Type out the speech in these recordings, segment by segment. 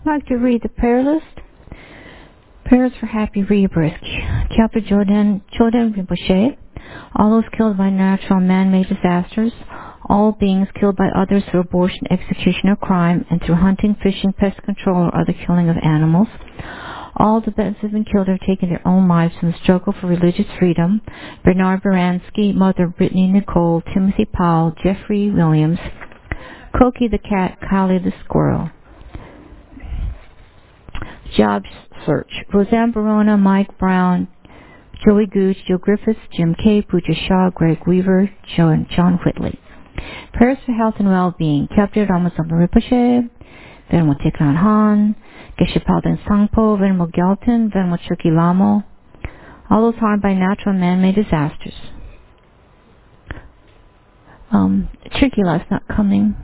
I'd like to read the prayer list. Prayers for happy rebirth. Kyapa Jordan Rinpoche. All those killed by natural and man-made disasters. All beings killed by others through abortion, execution, or crime, and through hunting, fishing, pest control, or other killing of animals. All Tibetans have been killed or taken their own lives in the struggle for religious freedom. Bernard Baranski, Mother Brittany Nicole, Timothy Powell, Jeffrey Williams, Koki the cat, Kali the squirrel. Jobs search. Roseanne Barona, Mike Brown, Joey Gooch, Joe Griffiths, Jim Kay, Pooja Shaw, Greg Weaver, and John Whitley. Prayers for health and well-being. Kyabdir Ramasamba Rinpoche, Venerable Thich Han, Geshe Palden Sangpo, Venerable Gyalten, Venerable Chökyi Lamo, all those harmed by natural and man-made disasters. Chökyi is not coming.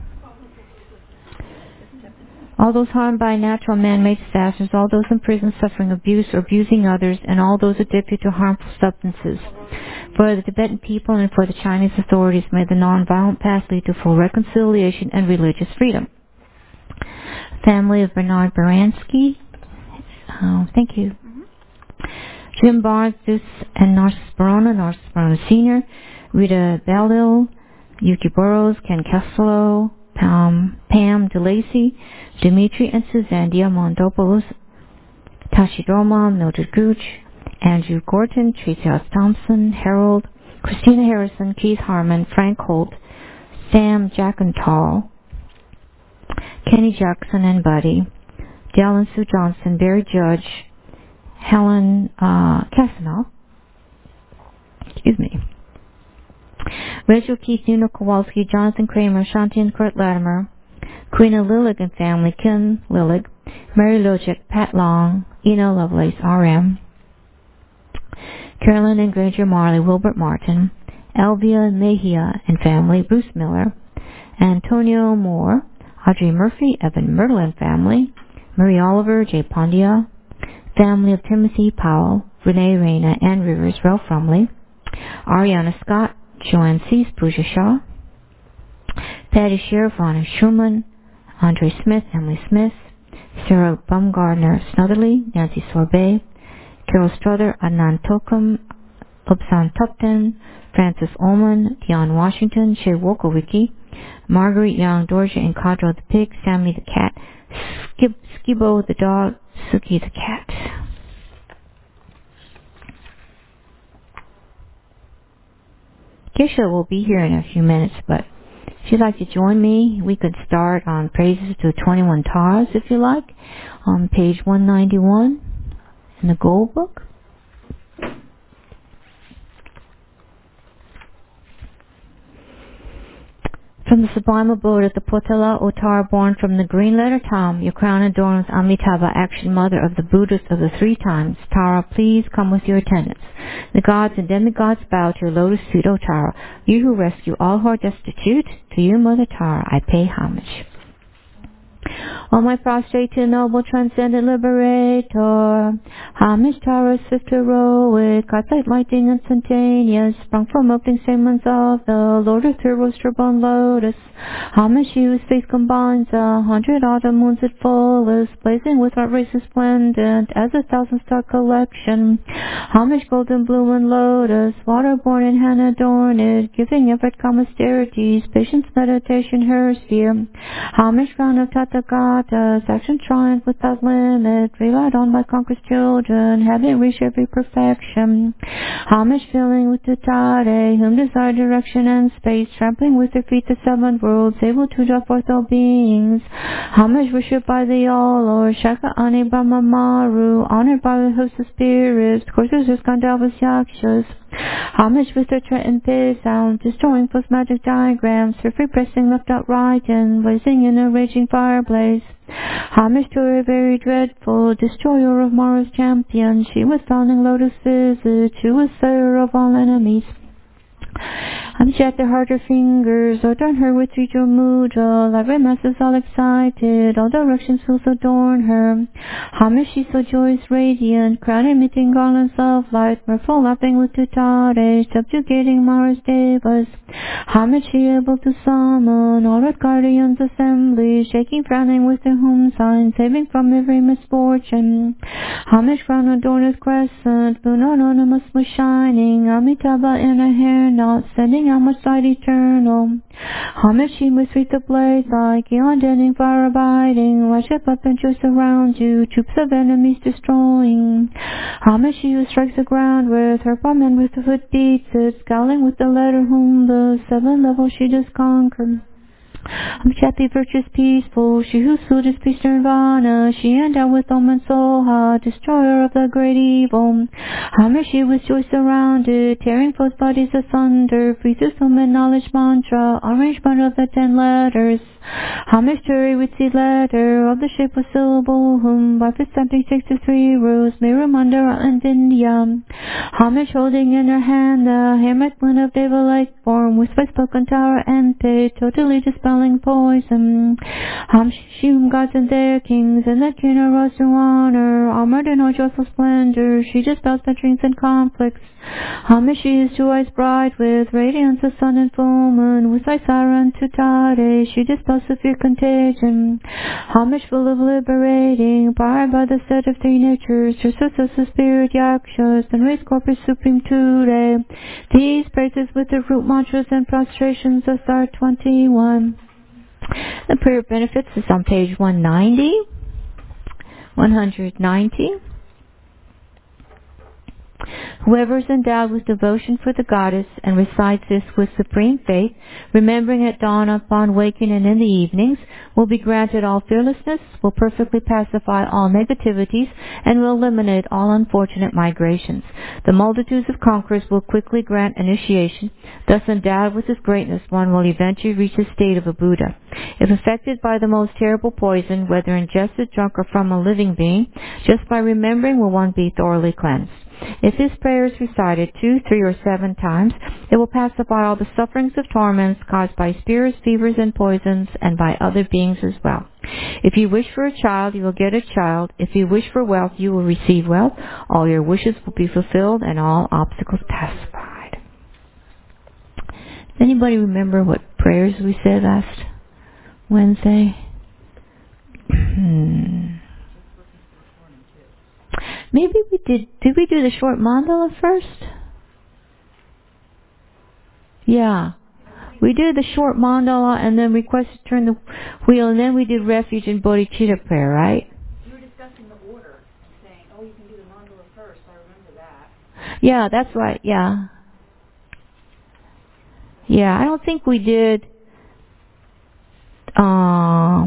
All those harmed by natural and man-made disasters, all those in prison suffering abuse or abusing others, and all those addicted to harmful substances. For the Tibetan people and for the Chinese authorities, may the non-violent path lead to full reconciliation and religious freedom. Family of Bernard Baranski, thank you. Jim Barnes, Zeus and Narcissus Barona Sr., Rita Bellil, Yuki Burrows, Ken Castello, Pam DeLacy, Dimitri and Suzanne Diamandopoulos, Tashi Doma, Mildred Gooch, Andrew Gorton, Tracy House Thompson, Harold, Christina Harrison, Keith Harmon, Frank Holt, Sam Jackenthal, Kenny Jackson and Buddy, Dale and Sue Johnson, Barry Judge, Helen Casanov, Rachel Keith, Nuno Kowalski, Jonathan Kramer, Shanti and Kurt Latimer, Queen of Lillig and family, Ken Lillig, Mary Logic, Pat Long, Ina Lovelace, R.M., Carolyn and Granger Marley, Wilbert Martin, Elvia Mejia and family, Bruce Miller, Antonio Moore, Audrey Murphy, Evan Myrtle and family, Marie Oliver, Jay Pondia, family of Timothy Powell, Renee Reyna, Ann Rivers, Ralph Rumley, Ariana Scott, Joanne Cease, Pooja Shaw, Patty Sheriff, Ron Schumann, Andre Smith, Emily Smith, Sarah Baumgardner Snotherly, Nancy Sorbet, Carol Strother, Adnan Tokum, Upsan Tupton, Francis Ullman, Dion Washington, Shay Wokowicki, Marguerite Young, Dorja and Kadra the pig, Sammy the cat, Skibo the dog, Suki the cat. Geshe will be here in a few minutes, but if you'd like to join me, we could start on Praises to 21 Taras, if you like, on page 191 in the Gold Book. From the sublime abode of the Potala, O Tara, born from the green letter Tam, your crown adorns Amitabha, action mother of the Buddhas of the three times. Tara, please come with your attendants. The gods and demigods bow to your lotus feet, O Tara. You who rescue all who are destitute, to you, Mother Tara, I pay homage. O my prostrate to noble transcendent liberator, homage Tara, swift heroic, godlike lightning instantaneous, sprung from opening stamens of the Lord of Heroes, turban lotus. Homage you, whose face combines 100 autumn moons at fullest, blazing with heart rays resplendent as a thousand-star collection. Homage golden blue and lotus, water-born and hand-adorned, giving effort calm austerities, patience, meditation, her sphere. Homage crown of Tathagatas, action triumph without limit, relied on by conqueror's children, having reached every perfection. Homage filling with Tutare, whom desire direction and space, trampling with their feet the seven worlds, able to draw forth all beings. Homage worshipped by the all-Lord, Shaka Ani Brahma Maru, honored by the host of spirits, coursers Gandharvas Yakshas. Homage with their Triton pay sound, destroying false magic diagrams, her free pressing left outright and blazing in a raging fireblaze. Homage to her very dreadful, destroyer of Mara's champion, she was found in lotus visit, she was slayer of all enemies. Homage at their heart, her fingers, adorn her with Trijo Mudra, library masses all excited, all directions fools adorn her. Homage she so joyous, radiant, crown emitting garlands of light, mirthful laughing with Tutare, subjugating Mara's devas. Homage she able to summon all her guardians' assemblies, Devi, shaking, frowning with the home sign, saving from every misfortune. Homage crown adorned with crescent, moon anonymous was shining, Amitabha in her hair knot, sending out much light eternal. Homage she with wreath ablaze like unending fire abiding, worship up and choose around you, troops of enemies destroying. Homage she who strikes the ground with her palm and with the foot beats it, scowling with the letter whom the seven levels she does conquer. Happy, virtuous, peaceful, she who slew this beast Nirvana, she endowed with Om and Soha, destroyer of the great evil. Homage she with joy surrounded, tearing foes' bodies asunder, freezes Om and knowledge mantra, arrangement of the 10 letters. Homage to her with seed letter, of the shape of syllable, whom by fist stamping 63 rows, Mira Mandara and India. Homage holding in her hand the hammer of Deva-like form, with by spoken tower and pit, totally dispelling poison. Homage she whom gods and their kings and the king arose to honor, armored in all joyful splendor, she dispels the dreams and conflicts. Homage she is 2 eyes bright with radiance of sun and full moon, with eyes siren to Tade, she dispels severe contagion. Homage full of liberating, powered by the set of 3 natures, her source of spirit yakshas, and raised corpus supreme today. These praises with the root mantras and prostrations of Sar 21. The prayer benefits is on page 190. 190. Whoever is endowed with devotion for the goddess and recites this with supreme faith, remembering at dawn, upon waking, and in the evenings, will be granted all fearlessness, will perfectly pacify all negativities, and will eliminate all unfortunate migrations. The multitudes of conquerors will quickly grant initiation. Thus endowed with this greatness, one will eventually reach the state of a Buddha. If affected by the most terrible poison, whether ingested, drunk, or from a living being, just by remembering will one be thoroughly cleansed. If this prayer is recited 2, 3, or 7 times, it will pacify all the sufferings of torments caused by spirits, fevers, and poisons, and by other beings as well. If you wish for a child, you will get a child. If you wish for wealth, you will receive wealth. All your wishes will be fulfilled, and all obstacles pacified. Does anybody remember what prayers we said last Wednesday? Maybe we did. Did we do the short mandala first? Yeah. We did the short mandala and then request to turn the wheel, and then we did refuge and bodhicitta prayer, right? You were discussing the order and saying, oh, you can do the mandala first. I remember that. Yeah, that's right. Yeah. Yeah, I don't think we did. I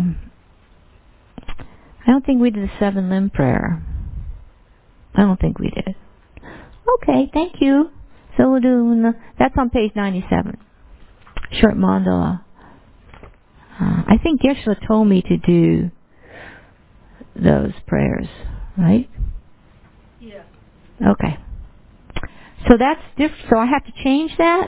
don't think we did the 7 limb prayer. I don't think we did. Okay, thank you. So we'll do, that's on page 97. Short mandala. I think Geshe-la told me to do those prayers, right? Yeah. Okay. So that's different. So I have to change that?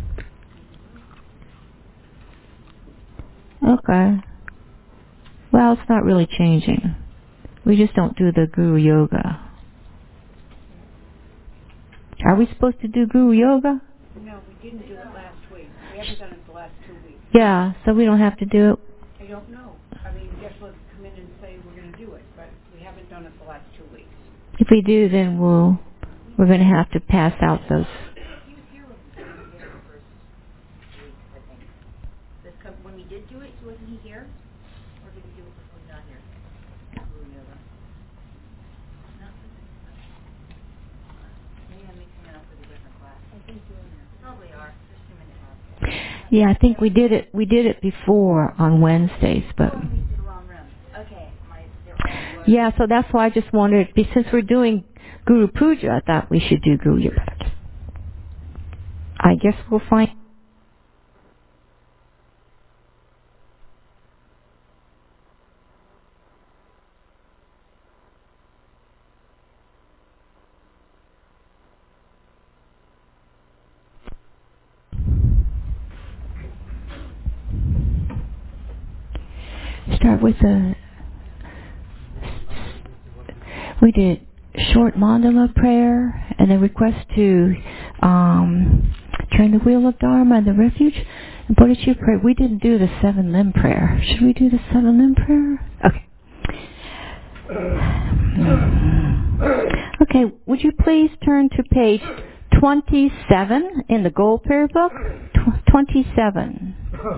Okay. Well, it's not really changing. We just don't do the Guru Yoga. Are we supposed to do Guru Yoga? No, we didn't do it last week. We haven't done it the last 2 weeks. Yeah, so we don't have to do it. I don't know. I mean, Geshe-la come in and say we're going to do it, but we haven't done it the last 2 weeks. If we do, then we're going to have to pass out those. He was here when we did it the first week, I think. When we did do it, wasn't he here? Or did we do it before we got here? Guru Yoga. No. Maybe I'm mixing it up with a different class. I think you probably are. There's too many classes. Yeah, I think we did it. We did it before on Wednesdays, but. Oh, we did the wrong room. Okay, yeah, so that's why I just wanted, since we're doing Guru Puja, I thought we should do Guru Yoga. I guess we'll find. Start with we did short mandala prayer and a request to turn the wheel of Dharma and the refuge. What did you pray? We didn't do the 7-limb prayer. Should we do the 7-limb prayer? Okay. Okay, would you please turn to page 27 in the Gold Prayer Book? 27.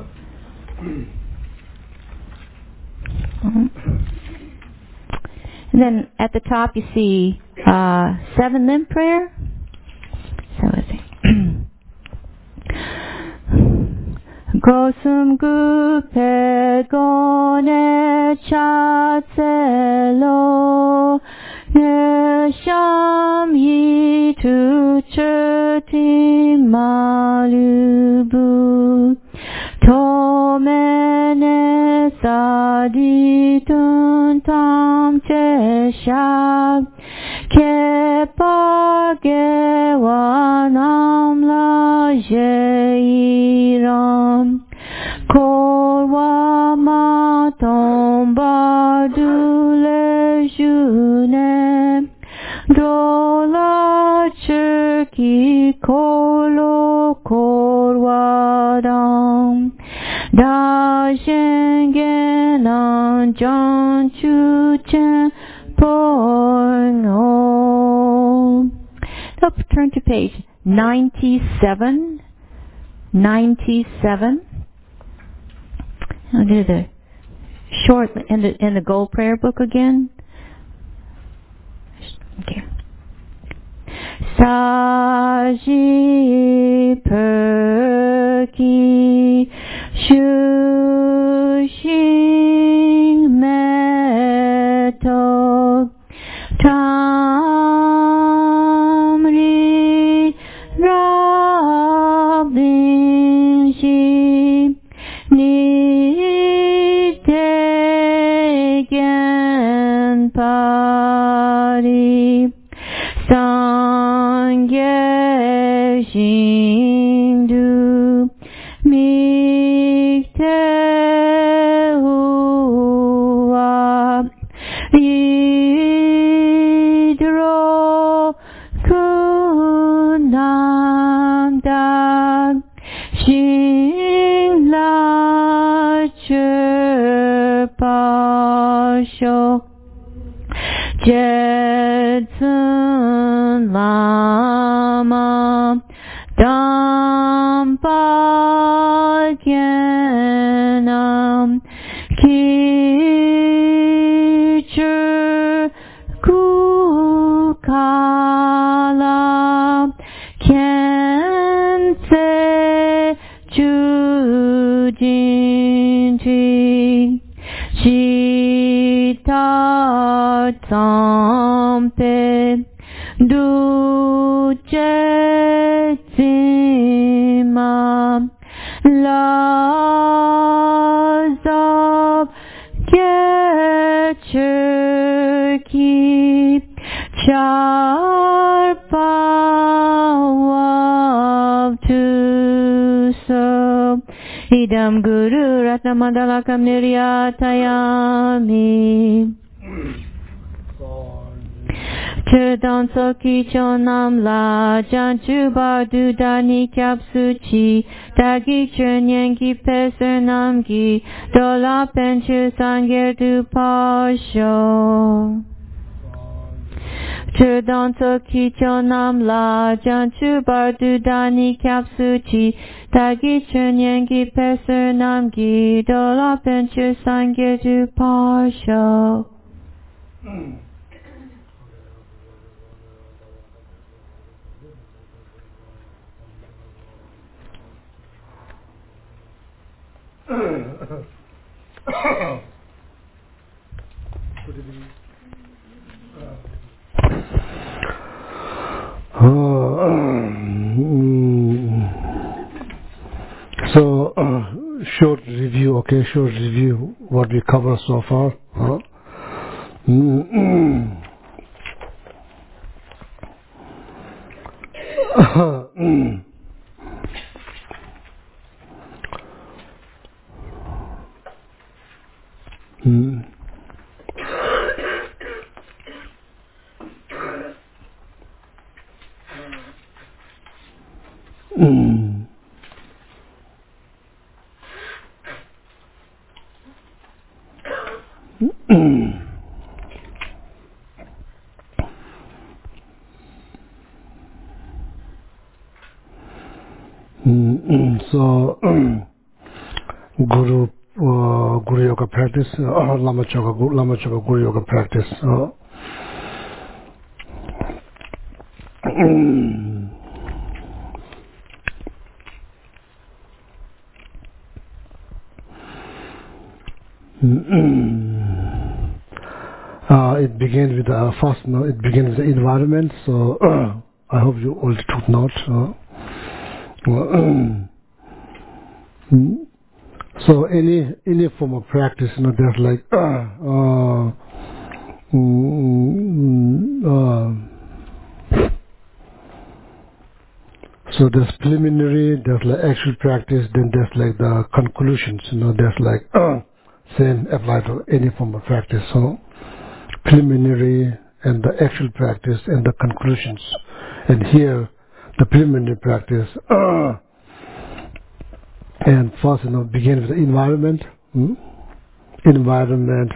And then at the top you see 7-limb prayer. So let's see. Gosum gupe gone chatselo nesham yitu churti malubu tomene saditun tam cheshab kepagewanam la jeiram korwa matom badule june dola churki kolo korwadam da shengenan jan chuchen poing. Let's turn to page 97. 97. I'll do the short in the Gold Prayer Book again. Okay. Saji perki shushing meto tamri rabinshi nitegen pari sangye shindu mikte huwa yidro kunamda shingla chirpasho jetsun lama dampagyanam kichur kukala kense jujinti chita tampe dujetima lazab kecherki charpawav tuso idam guru ratnamadalakam niryatayami Chirdan soki chonam la janchu bardu dani kyapsuchi dagi chernyangi pesernamgi dola penchu sanger du pasho Chirdan soki chonam la janchu bardu dani kyapsuchi dagi chernyangi pesernamgi dola penchu sanger du pasho. So, short review, okay, short review, what we covered so far. So Guru Yoga practice, Lama Choka Guru Yoga practice. It begins with first. It begins with the environment. So I hope you all took note. So any form of practice, there's like so there's preliminary, there's like actual practice, then there's like the conclusions. There's like same apply to any form of practice. So preliminary and the actual practice and the conclusions. And here the preliminary practice. And first, begin with the environment. Environment.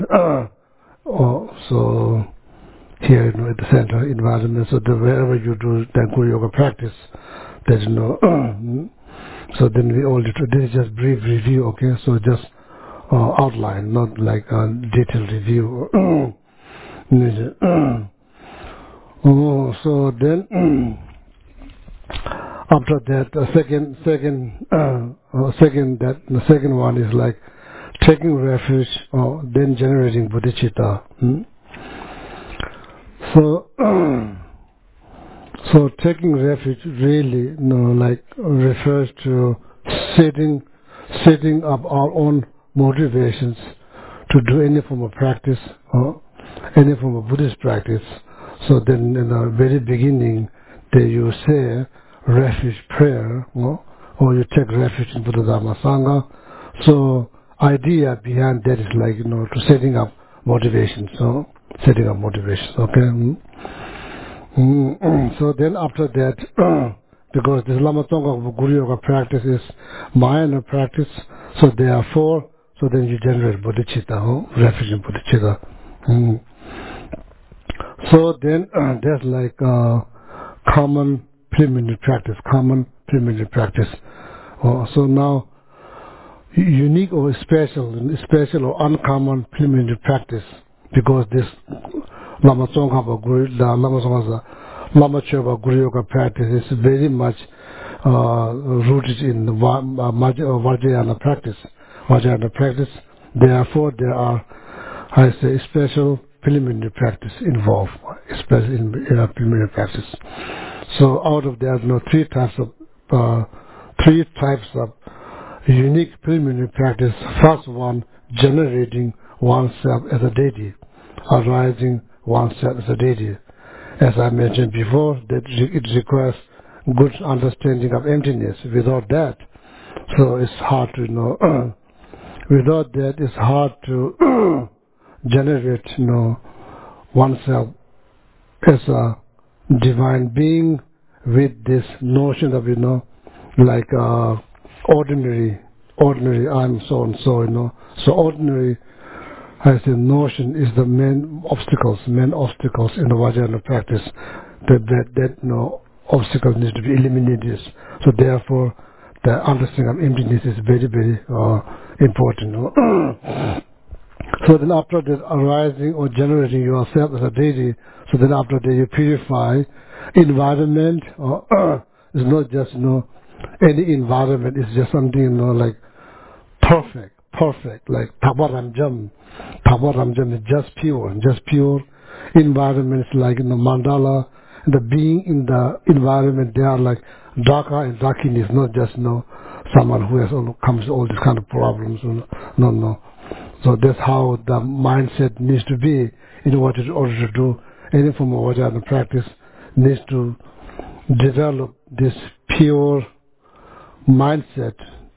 So here, at the center, environment. So wherever you do that Guru Yoga practice, there's so then we all do. This is just brief review, okay? So just outline, not like a detailed review. So then. After that, the second one is like taking refuge, then generating bodhicitta. So taking refuge really, like refers to setting up our own motivations to do any form of practice or any form of Buddhist practice. So then, in the very beginning, there you say refuge prayer, or you take refuge in Buddha Dharma Sangha. So idea behind that is like, to setting up motivation. So setting up motivation, okay? So then after that, because this Lama Tsongkhapa Guru Yoga practice is minor practice, so therefore, so then you generate bodhicitta, refuge in bodhicitta. So then there's like common preliminary practice. So now, unique or special or uncommon preliminary practice, because this Lama Tsongkhapa Lama Chopa Guru Yoga practice is very much rooted in the Vajrayana practice. Therefore, there are, I say, special preliminary practice involved, especially in preliminary practice. So out of there, three types of unique preliminary practice. First one, generating oneself as a deity, arising oneself as a deity. As I mentioned before, that it requires good understanding of emptiness. Without that, so it's hard to without that, it's hard to generate, oneself as a divine being with this notion of, like ordinary I'm so and so, So ordinary, I say, notion is the main obstacles in the Vajrayana practice. That obstacles need to be eliminated. So therefore, the understanding of emptiness is very, very important. So then after that, arising or generating yourself as a deity, so then after that you purify environment, it's not just, any environment, it's just something, like perfect, like Tabaramjam is just pure environment is like mandala, and the being in the environment, they are like Dhaka and Dakini, is not just, someone who comes to all these kind of problems, no. So that's how the mindset needs to be in order to do any form of Vajrayana practice. Needs to develop this pure mindset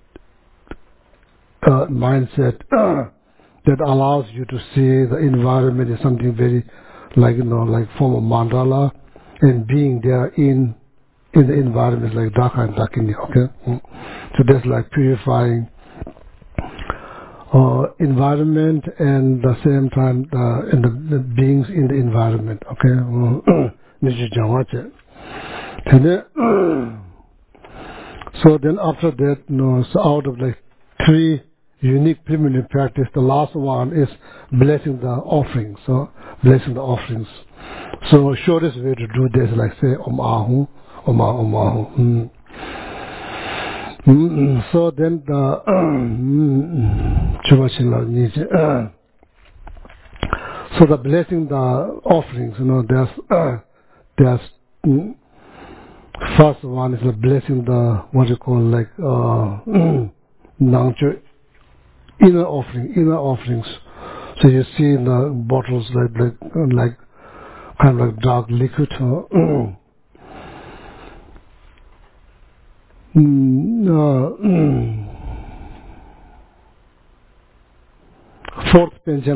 that allows you to see the environment is something very like form of mandala, and being there in the environment like Dhaka and Dakini. Okay, so that's like purifying environment and the same time the beings in the environment. Okay, so then after that, so out of like 3 unique preliminary practice, the last one is blessing the offerings. So blessing the offerings. So shortest way to do this, like say Om Ahu, Om Ahu. So then the so the blessing the offerings, there's first one is the blessing the what you call like inner offerings. So you see in the bottles like kind of like dark liquid. Fourth Panchen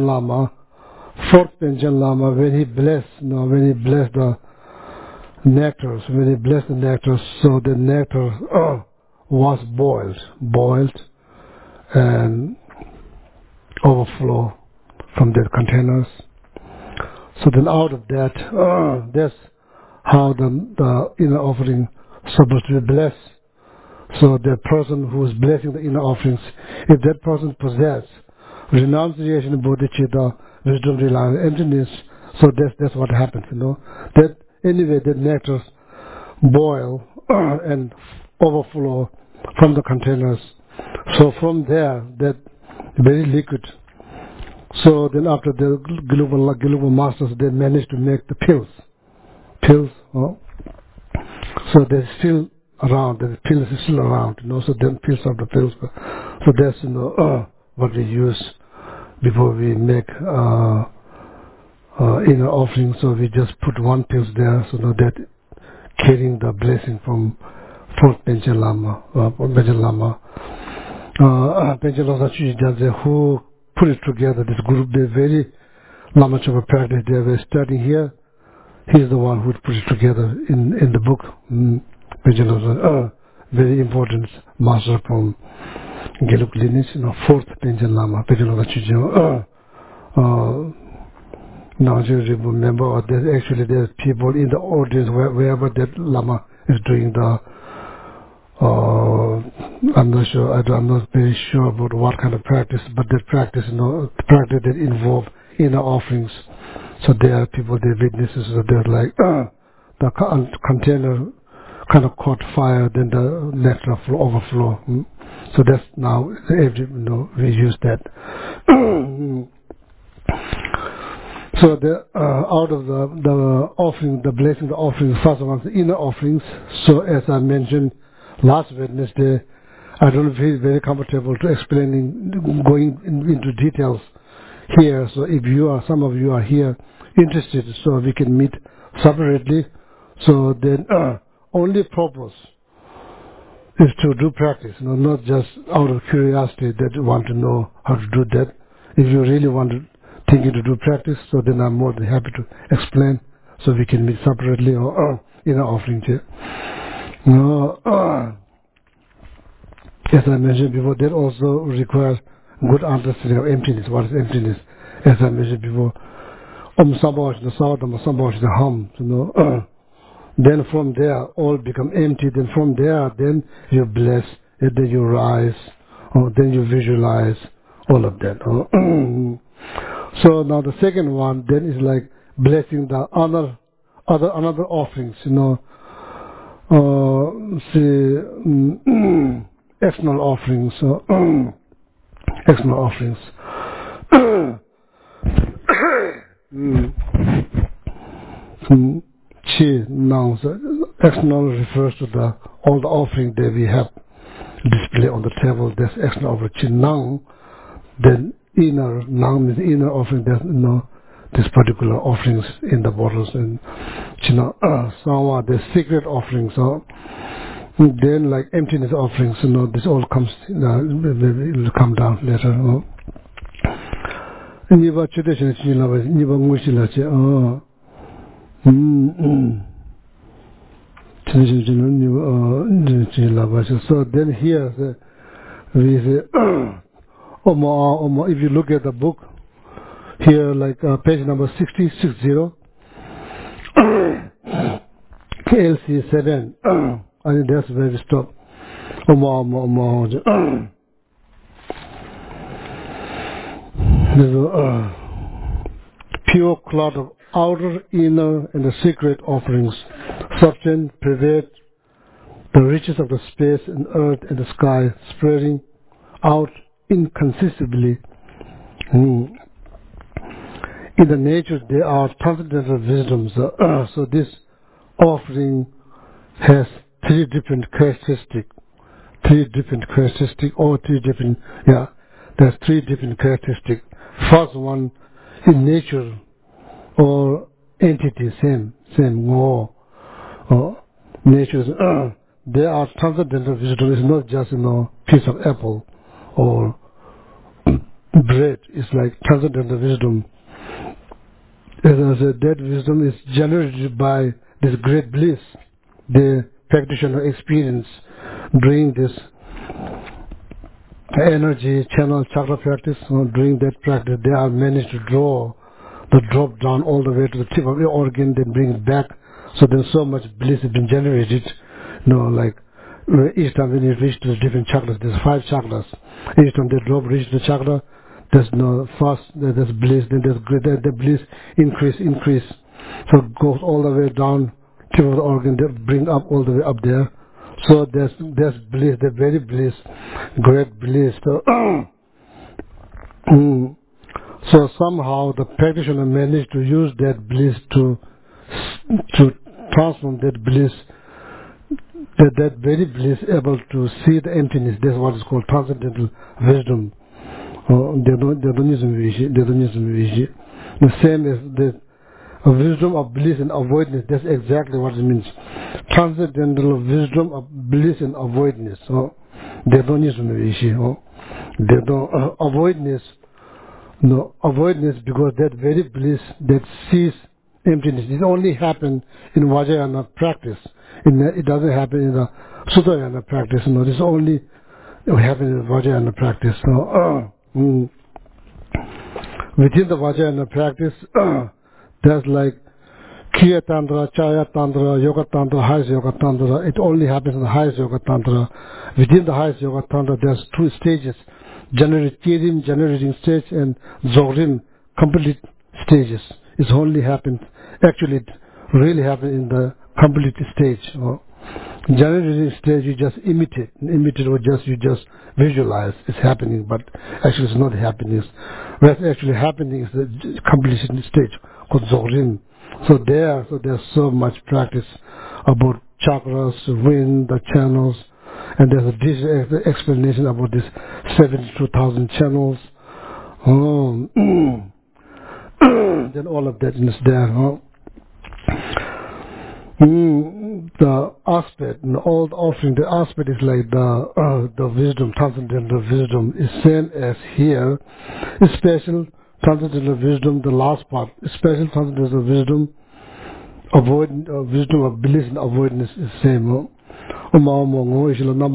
Lama, when he blessed the nectars, so the nectar was boiled and overflow from their containers. So then out of that, that's how the inner offering supposed to be blessed. So the person who is blessing the inner offerings, if that person possesses renunciation, bodhicitta, wisdom, reliance, emptiness, so that's what happens, That anyway, the nectars boil and overflow from the containers. So from there, that very liquid. So then after the global masters, they managed to make the pills. So they're still around. The pills is still around, So then pills of the pills. So that's what we use before we make inner offering. So we just put one pills there, so that carrying the blessing from fourth Panchen Lama. Panchen Lama who put it together. This group, they're very Lama Chöpa practice. They were studying here. He's the one who put it together in the book. Very important master from Geluk lineage, fourth Panchen Lama. Now you remember that there's people in the audience wherever that Lama is doing the I'm not sure, I'm not very sure about what kind of practice, but that practice, practice that involve inner offerings. So there are people, they're witnesses, so they're like, the container kind of caught fire, then the nectar overflow. So that's now, we use that. So the out of the offering, the blessing, the offerings, first one, the inner offerings. So as I mentioned last Wednesday, I don't feel very comfortable to going into details here. So if some of you are here interested, so we can meet separately. So then only purpose is to do practice, not just out of curiosity that you want to know how to do that. If you really want to thinking to do practice, so then I'm more than happy to explain, so we can meet separately or in our offering here. As I mentioned before, that also requires good understanding of emptiness. What is emptiness? As I mentioned before, Sambhavaśana Savatama Sambhavaśana Ham, then from there all become empty. Then from there, then you bless, and then you rise, or then you visualize all of that. So now the second one then is like blessing the another offerings, external offerings, external offerings. External refers to all the offering that we have displayed on the table. That's external offering. Chinang, then inner, Nang means inner offering. There's this particular offerings in the bottles. And Sawa, the secret offerings. So then like emptiness offerings, this all comes, it will come down later. Niba tradition niba ngushila che so then here we say If you look at the book here, like page number 60, KLC7, I think that's where we stop. There's a pure cloud of outer, inner, and the secret offerings, substance, pervade the riches of the space and earth and the sky, spreading out inconsistently. In the nature, there are transcendental wisdoms. So this offering has three different characteristics. There's three different characteristics. First one, in nature or entity, same, nature. There are transcendental wisdom. It's not just piece of apple or bread. It's like transcendental wisdom. As I said, that wisdom is generated by this great bliss. The practitioner experience during this energy channel chakra practice. During that practice, they are managed to draw the drop down all the way to the tip of the organ, then bring it back. So there's so much bliss has been generated. Like each time when you reach to the different chakras, there's 5 chakras. Each time the drop reaches the chakra, there's first there's bliss, then there's the bliss increase. So it goes all the way down tip of the organ, they bring up all the way up there. So there's bliss, the very bliss, great bliss. So somehow the practitioner managed to use that bliss to transform that bliss, that very bliss able to see the emptiness. That's what is called transcendental wisdom. They don't use the same as the wisdom of bliss and avoidance. That's exactly what it means. Transcendental wisdom of bliss and avoidance. They don't use they don't avoidance. No, avoidance, because that very bliss that sees emptiness, it only happens in Vajrayana practice. It doesn't happen in the Sudayana practice. This only happens in Vajrayana practice. Within the Vajrayana practice, there's like Kriya Tantra, Chaya Tantra, Yoga Tantra, highest Yoga Tantra. It only happens in the highest Yoga Tantra. Within the highest Yoga Tantra, there's 2 stages. Generating stage and Dzogchen complete stages. It only happens, actually it really happens in the complete stage. Generating stage you just imitate or you just visualize it's happening, but actually it's not happening. What's actually happening is the completion stage called Dzogchen. So there's so much practice about chakras, wind, the channels, and there's a detailed explanation about this 72,000 channels. Then all of that is there. The aspect, all the offering, the aspect is like the wisdom, transcendental wisdom is same as here. Special transcendental wisdom, the last part, special transcendental wisdom, wisdom of bliss and avoidance is same. Number,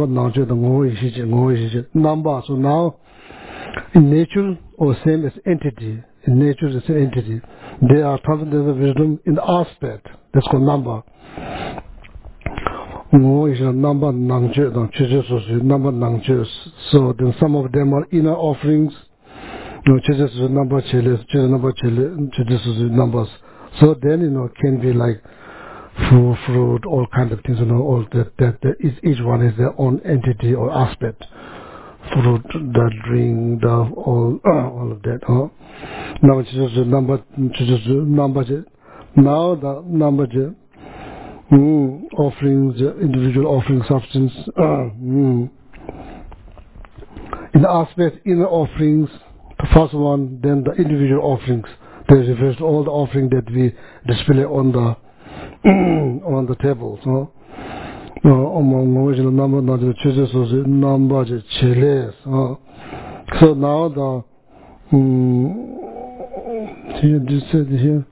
so now in nature or same as entity, in nature is the same entity. There are transcendental wisdom in the aspect, that's called number. So then some of them are inner offerings. Numbers. So then can be like fruit, all kinds of things, all that each one is their own entity or aspect. Fruit, the drink, the all of that. Now it's just a number. Now the number offerings, individual offering substance. In the aspect, inner offerings, the first one, then the individual offerings. That refers to all the offering that we display on the table. So now the this said here.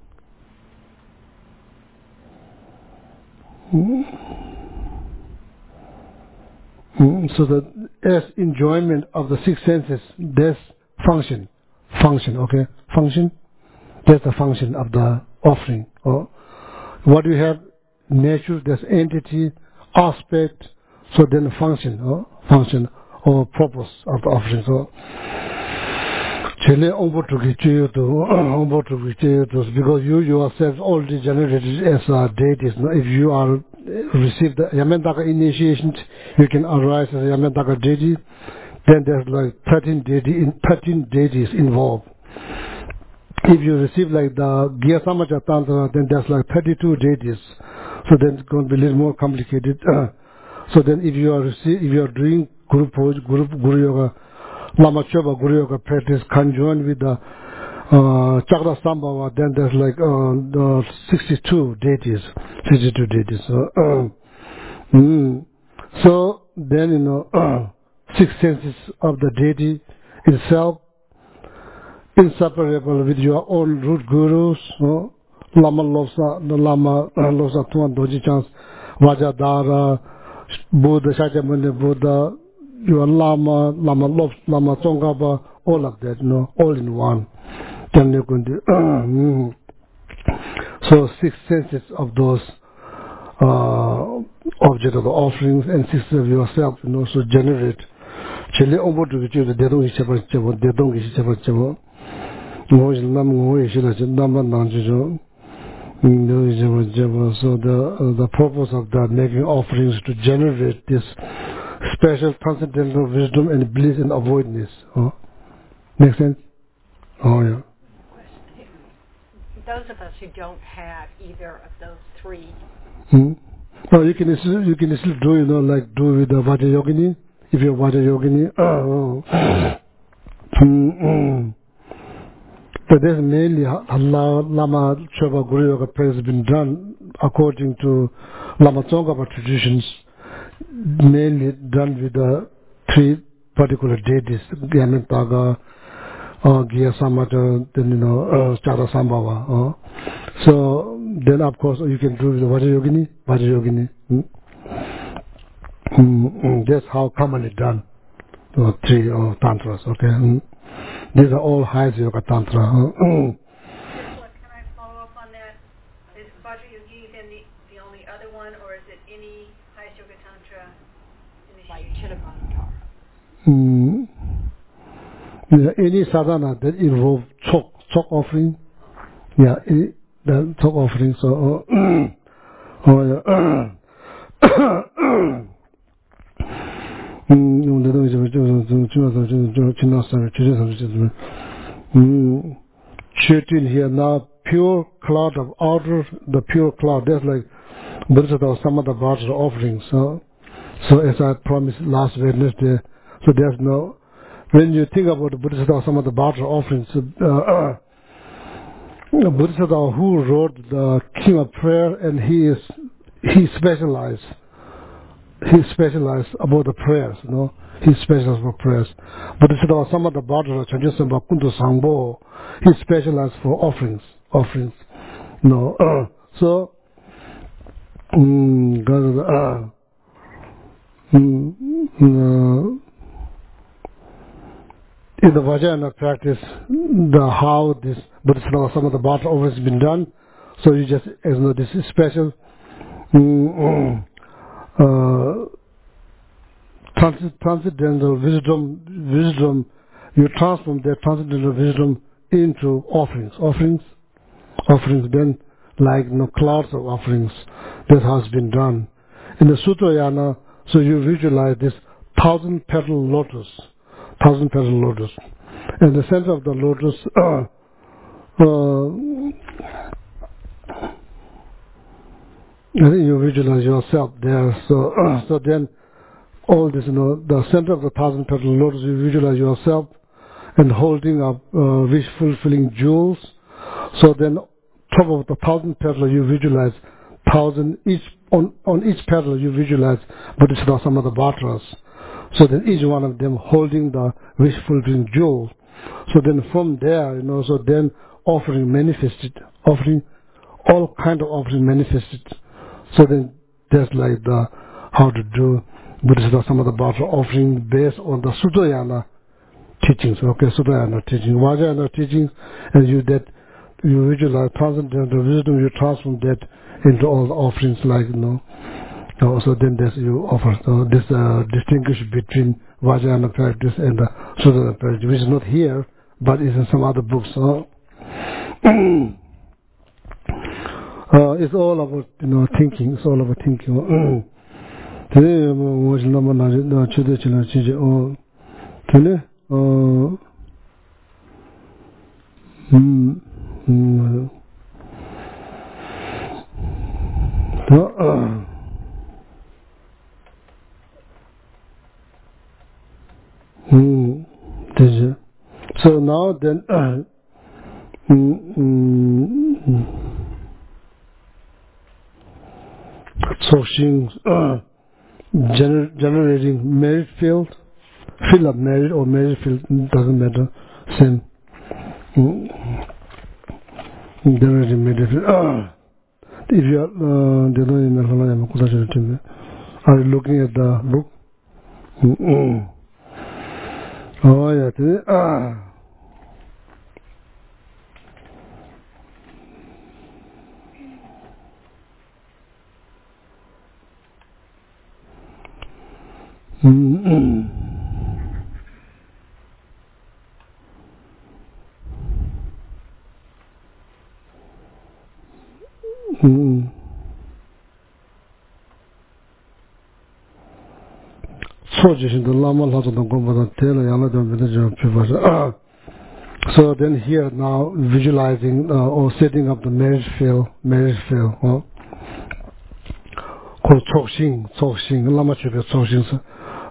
So that as enjoyment of the six senses, there's function, okay, function. That's the function of the offering. Or what we have, nature, there's entity, aspect. So then function or purpose of the offering. So because you yourself already generated as deities. If you are received the Yamantaka initiation, you can arise as a Yamantaka deity. Then there's like 13 deities involved. If you receive like the Gyasamaja Tantra, then there's like 32 deities. So then it's going to be a little more complicated. So then if you are doing Guru Yoga, Lama Choba Guru Yoga practice conjoined with the Chakra Sambhava, then there's like 62 deities. So then, six senses of the deity itself, inseparable with your own root gurus, Lama Lobsa Tuan Doji Chans, Vajadara, Buddha, Shakyamuni Buddha, your Lama Tsongkhapa, all of that, all in one. So six senses of those object of the offerings and six of yourself, so generate. Chile over to the Dedong is Chapachabo. So the purpose of that making offerings to generate this special transcendental wisdom and bliss and avoidance. Make sense? Oh yeah. Those of us who don't have either of those three. No, you can still do like do with the Vajrayogini if you're Vajrayogini. But there's mainly Lama Choba Guru Yoga prayers has been done according to Lama Tsongkhapa traditions, mainly done with the three particular deities, Gyamantaka, Gyasamaja, then Chakra Sambhava. So then of course you can do with the Vajrayogini. That's how commonly done. Three tantras, okay. These are all Hatha Yoga Tantra. Can I follow up on that? Is Vajrayogini then the only other one, or is it any Hatha Yoga Tantra initiation? Any sadhana that involves chok offering, the chok offering. So, here now, pure cloud of outer, the pure cloud. That's like Bodhisattva Samatha Bhattacharya offerings. So as I promised last Wednesday, so there's no. When you think about the Bodhisattva Samatha Bhattacharya offerings, Bodhisattva who wrote the King of Prayer, and he specialized about the prayers, He specialized for prayers. Bodhisattva Samatha Bhattacharya Chandrasambha Kuntu Sangbo, he specialized for offerings. So in the Vajrayana practice, how this Bodhisattva Samatha Bhattacharya always been done. So you just, this is special. Transcendental wisdom, you transform that transcendental wisdom into offerings, then like clouds of offerings. That has been done. In the Sutrayana, so you visualize this 1,000-petal lotus. In the center of the lotus, I think you visualize yourself there. So then all this, the center of the 1,000-petal lotus, you visualize yourself and holding up wish-fulfilling jewels. So then top of the 1,000 petal, you visualize 1,000 each. On each petal, you visualize Bodhisattva Samatha Bhattacharya. So then each one of them holding the wish-fulfilling jewel. So then from there, so then offering manifested, all kind of offering manifested. So then there's like the how to do Buddhist Samadha offering based on the Sudayana teachings. Okay, Sudayana teaching, Vajrayana teachings, and you visualize, transcend the wisdom, you transform that into all the offerings, like so then you offer this distinguish between Vajrayana practice and the Sudayana practice, which is not here, but is in some other books. It's all about thinking. It's all about thinking. Today, was number nine. Today, so now then, sourcing, generating merit field of merit or merit field, doesn't matter, same. Generating merit field. If you are you looking at the book? Oh yeah, so then here now visualizing or setting up the marriage field called Tsokshing, Lama Chöpa Tsokshing,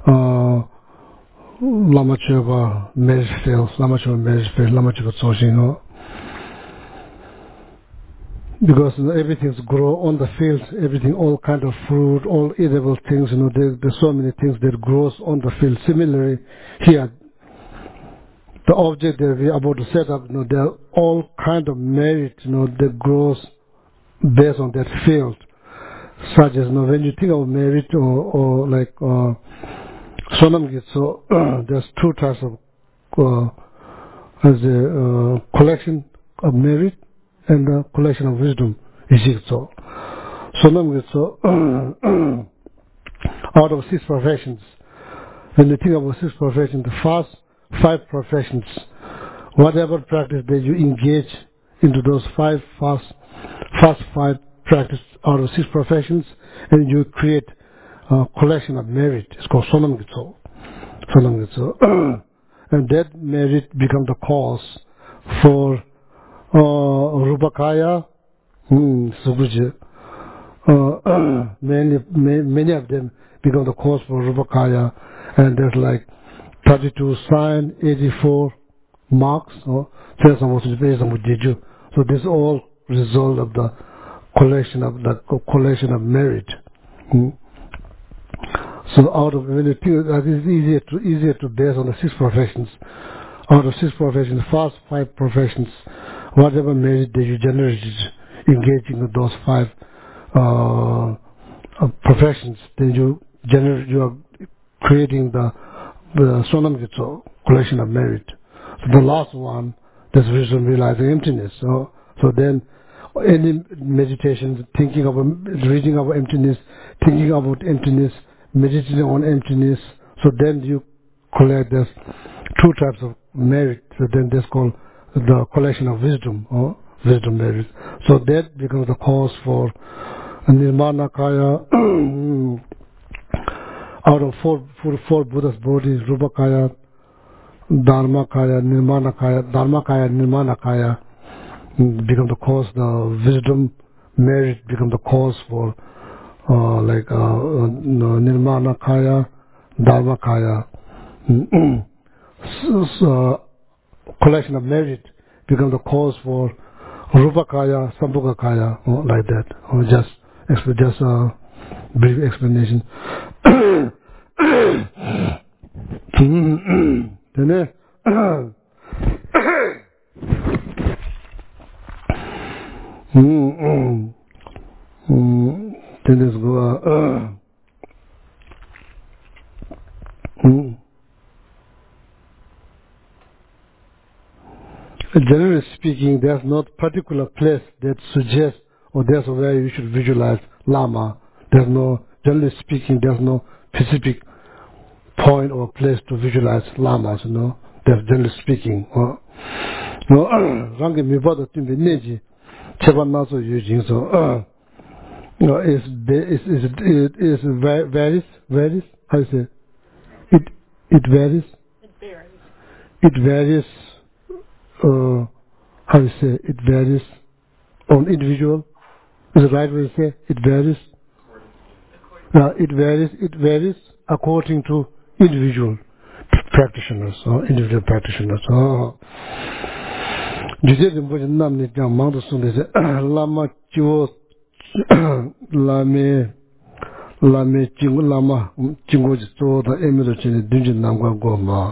Lama Chöpa marriage field, Lama Chöpa Tsokshing. Because everything's grow on the field, everything, all kind of fruit, all edible things, there's so many things that grows on the field. Similarly, here, the object that we're about to set up, there are all kind of merit, that grows based on that field. Such as, when you think of merit or like Sonam Gitso, there's two types of as a collection of merit and a collection of wisdom. So Sonam Gitso, out of 6 professions, when you think about 6 professions, the first 5 professions, whatever practice that you engage into those first 5 practice out of 6 professions, and you create a collection of merit. It's called Sonam Gitso. And that merit becomes the cause for Rupakaya, Subuji. Many of them become the cause for Rupakaya, and there's like 32 sign, 84 marks, so this is all result of the collection of merit. So out of, when you think that is easier to base on the 6 professions. Out of 6 professions, first 5 professions, whatever merit that you generated engaging with those 5 professions, then you are creating the Sonam Gitso, collection of merit. So the last one, that's wisdom realizing emptiness. So then any meditation, thinking about, reading about emptiness, thinking about emptiness, meditating on emptiness, so then you collect this 2 types of merit. So then that's called the collection of wisdom or wisdom merit. So that becomes the cause for Nirmanakaya. Out of four Buddha's bodies, Rupakaya, Dharmakaya, Nirmanakaya, become the cause, the wisdom merit become the cause for Nirmanakaya, Dharmakaya. Collection of merit become the cause for Rupakaya, Sambhogakaya, like that. Or just a brief explanation. Then let's go. Generally speaking, there's not particular place that suggests or that's where you should visualize Lama. There's no, generally speaking, there's no specific point or place to visualize Lamas, you know. That's generally speaking. No, rangi mi bada timbe neji cheba naso yujing so. No, it varies. How you say? It varies. It varies. How you say? It varies on individual. Is it right way to say? It varies. It varies according to individual practitioners or individual practitioners. Juje rinpoche namni jang mangdo sunde se lama chiwo lame jingu lama jingu ji tso da emiro chini dunji namgwa go ma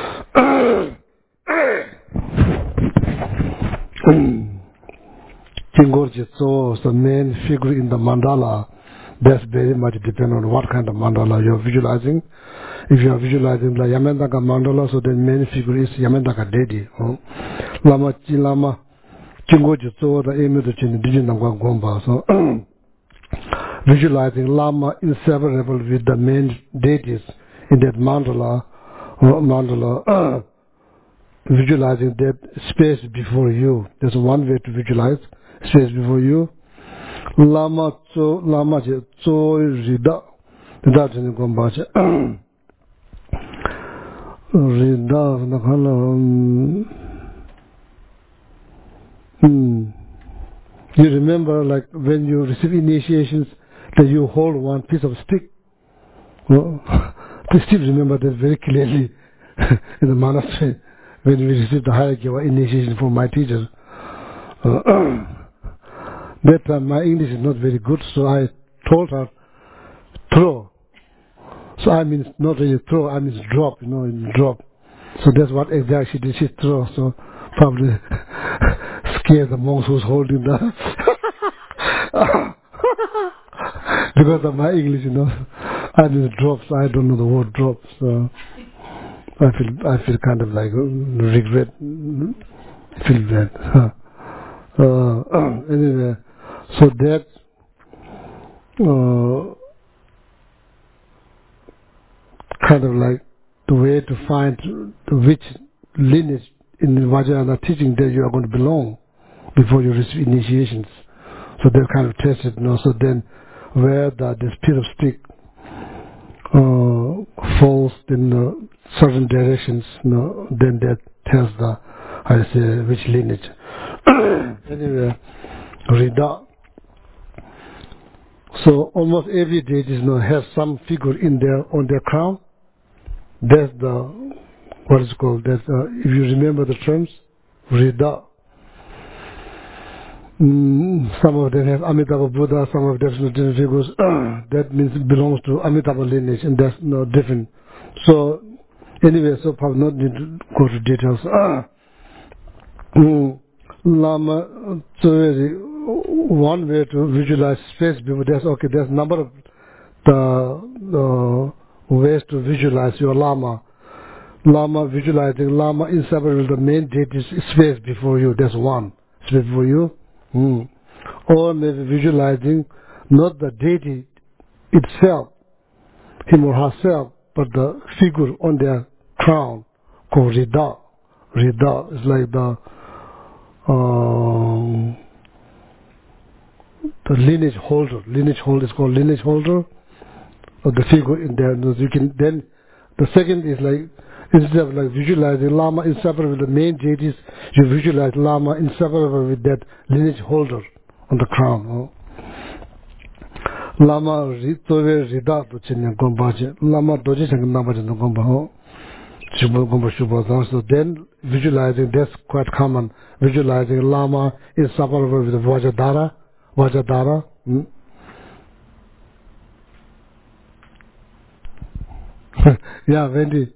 jingu ji tso is the main figure in the mandala. That's very much depend on what kind of mandala you're visualizing. If you are visualizing the Yamendaka mandala, so the main figure is Yamendaka Dedi. Lama Chingo Jutso, the Emir Chin Dijinangwa Gomba. So visualizing Lama inseparable with the main deities in that mandala, visualizing that space before you. There's one way to visualize space before you. Lama je tso rida da jene gomba je rida na khala You remember like when you receive initiations that you hold one piece of stick. Well, I still remember that very clearly in the monastery when we received the hierarchy or initiation from my teacher. That time my English is not very good, so I told her, throw. So I mean not really throw, I mean drop, drop. So that's what exactly she did, she throw. So probably scared the monks who's holding the... because of my English, I mean drop, so I don't know the word drop. So I feel kind of like regret, feel bad. Anyway, so that kind of like the way to find which lineage in the Vajrayana teaching that you are going to belong before you receive initiations. So they're kind of tested, so then where this piece of stick falls in certain directions, then that tells which lineage. Anyway, Rida. So almost every deity has some figure in there on their crown. That's what is called. That's if you remember the terms, Rida. Some of them have Amitabha Buddha, some of them have different figures. That means it belongs to Amitabha lineage, and that's no different. So anyway, so probably not need to go to details. Lama, so one way to visualize space before there's number of the ways to visualize your Lama. Lama visualizing Lama inseparable the main deity space before you. That's one space before you. Or maybe visualizing not the deity itself, him or herself, but the figure on their crown called Rida. Rida is like the lineage holder. Lineage holder is called lineage holder, or the figure in there. You can then the second is like instead of like visualizing Lama inseparable with the main deities, you visualize Lama inseparable with that lineage holder on the crown. Lama Ritowe Rida to Chinya Gombaje. Lama Doji Chang Nabaje no Gomba. So then visualizing, that's quite common, visualizing Lama is separable with the Vajradhara. Yeah, Wendy.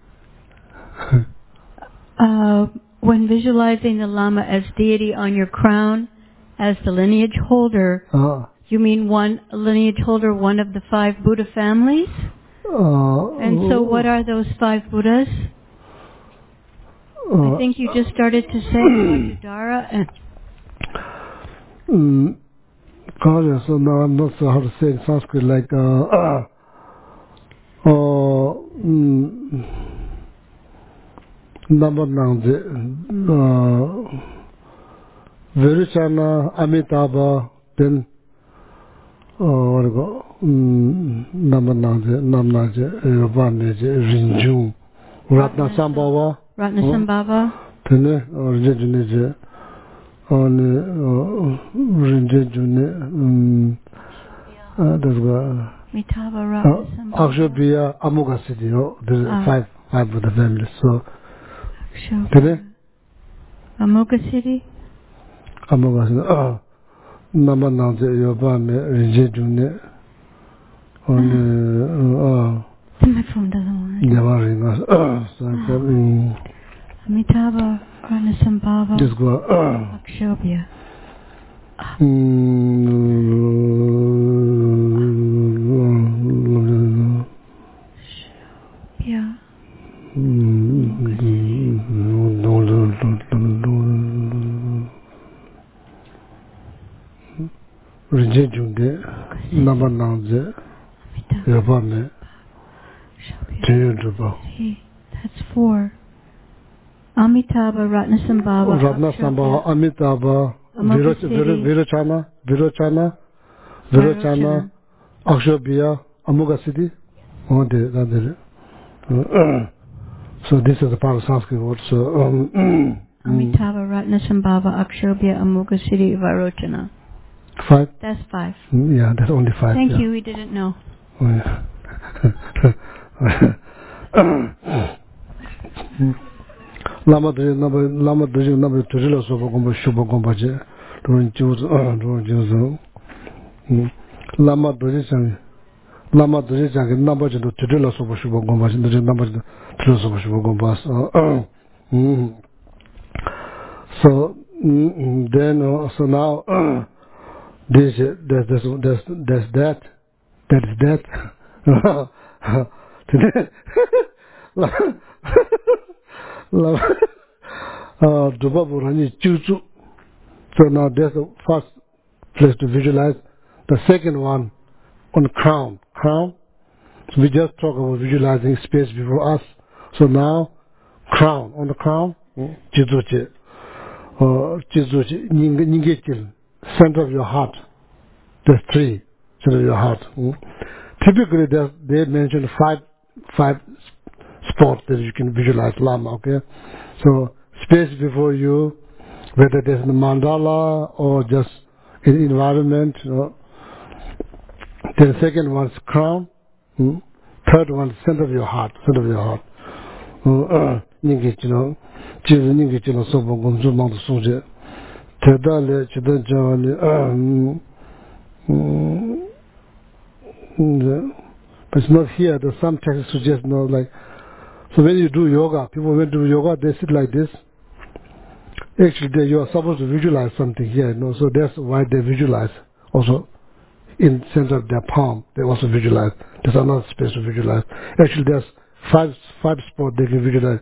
When visualizing the Lama as deity on your crown, as the lineage holder, you mean one lineage holder, one of the 5 Buddha families? And so what are those 5 Buddhas? I think you just started to say Dara and... So now I'm not sure how to say in Sanskrit, like, number nangje, Viruchana, Amitabha, then, what do you go, number nangje, Yobaneje, Rinjung, Ratnasambhava, then, or Jejuneje, on Rinjejune, there's Mitaba, Akshobhya, Amoga City, there's 5 of the families, so. Amoga City? Amoga City, Nama Nangje, Yobane, Rinjejune, on my phone doesn't work. Amitabha, Ranasambhava, Akshobhya. Yeah. Rinjejune, Nama Nangje, Yobane, Teyuduba. That's 4. Amitabha, Ratnasambhava, Amitabha, Virochana, Akshobhya, Amoga City. So this is a part of Sanskrit word. So Amitabha, Ratnasambhava, Akshobhya, Amoga City, Virochana. 5. That's 5. Yeah, that's only 5. Thank you. We didn't know. Oh, yeah. Lama Doji number Turilla Sobogomba Shubogombaje, Doing Jews, Lama Doji number to Turilla Sobogomba, the number to Shubogomba. So then, so now, there's that. So now there's the first place to visualize. The second one on crown. So we just talk about visualizing space before us. So now crown, on the crown, Jizuchi, Ningekil, center of your heart. There's 3, center of your heart. Typically they mention 5 spots that you can visualize Lama, okay? So space before you, whether there's a mandala or just in environment. Then the second one is crown. Third one is center of your heart. But it's not here. There's some texts suggest like. So when you do yoga, people when do yoga, they sit like this. Actually, you are supposed to visualize something here, so that's why they visualize. Also, in the center of their palm, they also visualize. There's another space to visualize. Actually, there's 5 spots they can visualize.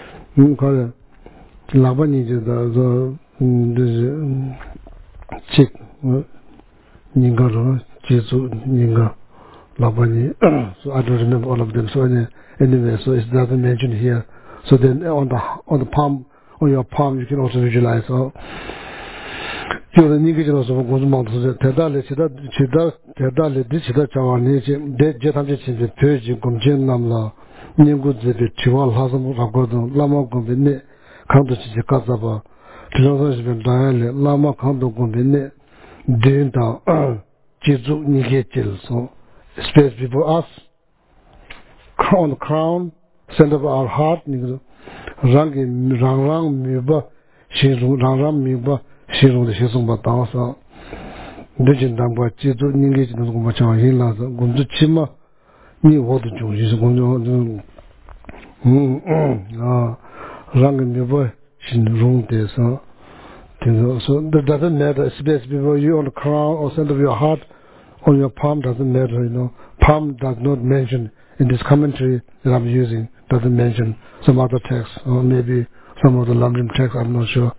Chick, Ninga, Jesu, Ninga, Labani. So I don't remember all of them. So anyway, so it doesn't mention here. So then on the palm, on your palm, you can also visualize. So you the Ninga also goes mount to the Tedale, Tedale, Dichida Chawani, Jetamji, Purging, Gumjin Namla, Ningu, Chiwal, Hazam, Ragodon, Lama Gumbine, Counter Chikazaba, Tilon's Diale, Lama Condo Gumbine, Dinda, Jizu Nigetil. So space before us, on the crown, center of our heart, Rangi Rang Miba, Shizu Rang Miba, Shizu the Shizumba Dansa, Dujin Damba, Jizu Ningit, Gumacha Hilas, Gundu Chima, Ni Water Jews, Gundu Rangi Miba, Shin Rung Des. So that doesn't matter. Space before you on the crown or center of your heart, on your palm doesn't matter. Palm does not mention in this commentary that I'm using doesn't mention some other text, or maybe some of the Lamrim text, I'm not sure.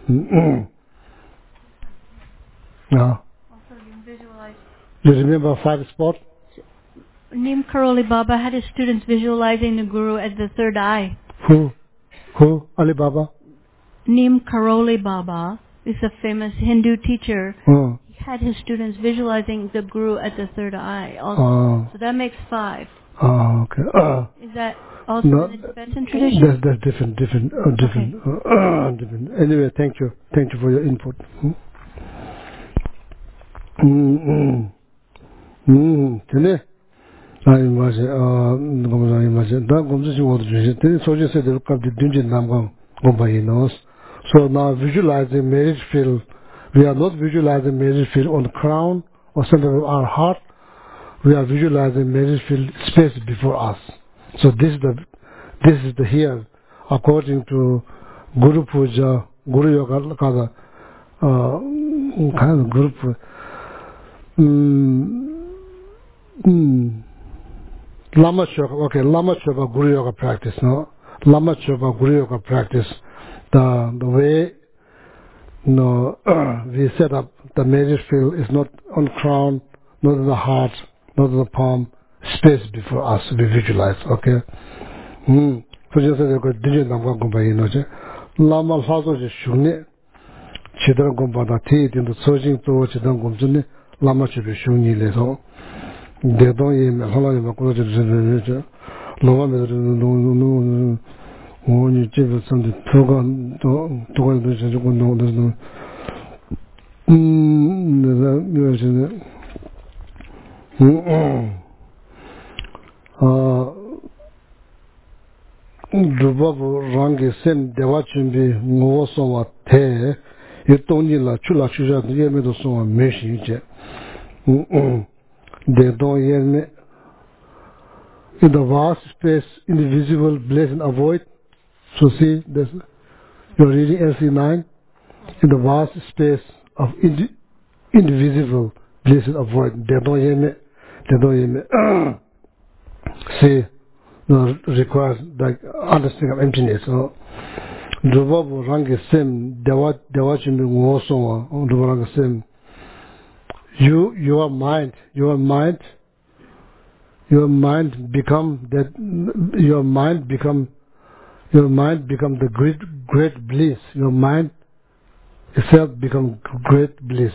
No. Also, you visualize. You remember 5 spot? Neem Karoli Baba had his students visualizing the Guru as the third eye. Who? Ali Baba? Neem Karoli Baba is a famous Hindu teacher. Oh. He had his students visualizing the Guru at the third eye also. So that makes 5. Oh, okay. Is that also No, in the Tibetan tradition? That's different. Different. Anyway, thank you for your input. Tene, I imagine. I imagine. That comes to what you said. So you said the Dunjin Namgang Gombayinos. So now visualizing marriage field, we are not visualizing marriage field on the crown or center of our heart. We are visualizing marriage field space before us. So this is the here, according to Guru Puja, Guru Yoga, kind of Guru Puja. Lama Choba Guru Yoga practice, no? Lama Choba Guru Yoga practice, the way, we set up the marriage field is not on crown, not in the heart, not in the palm, space before us to be visualized, okay? So just as I got digit number gomba Lama Hazo is shuni, Chidran Gomba Tea, in the searching to Chidran Gomzuni, Lama Chibi Shuni Leso. They don't even allow him to go to the Loma, no, when you give something to go to Dubabu Rangi Sen Devachimbi Mosowa Te, Yetonila Chula Chuja, the Yemedo Soma Meshi. They don't hear me. In the vast space, indivisible, bless and avoid. So see, you're reading LC9. In the vast space of indivisible, bless and avoid. They don't hear me. See, requires like understanding of emptiness. Dubabu Rangi Sem Dewachimbi Ngosowa Dubabu Sem. Your mind become the great bliss. Your mind itself become great bliss.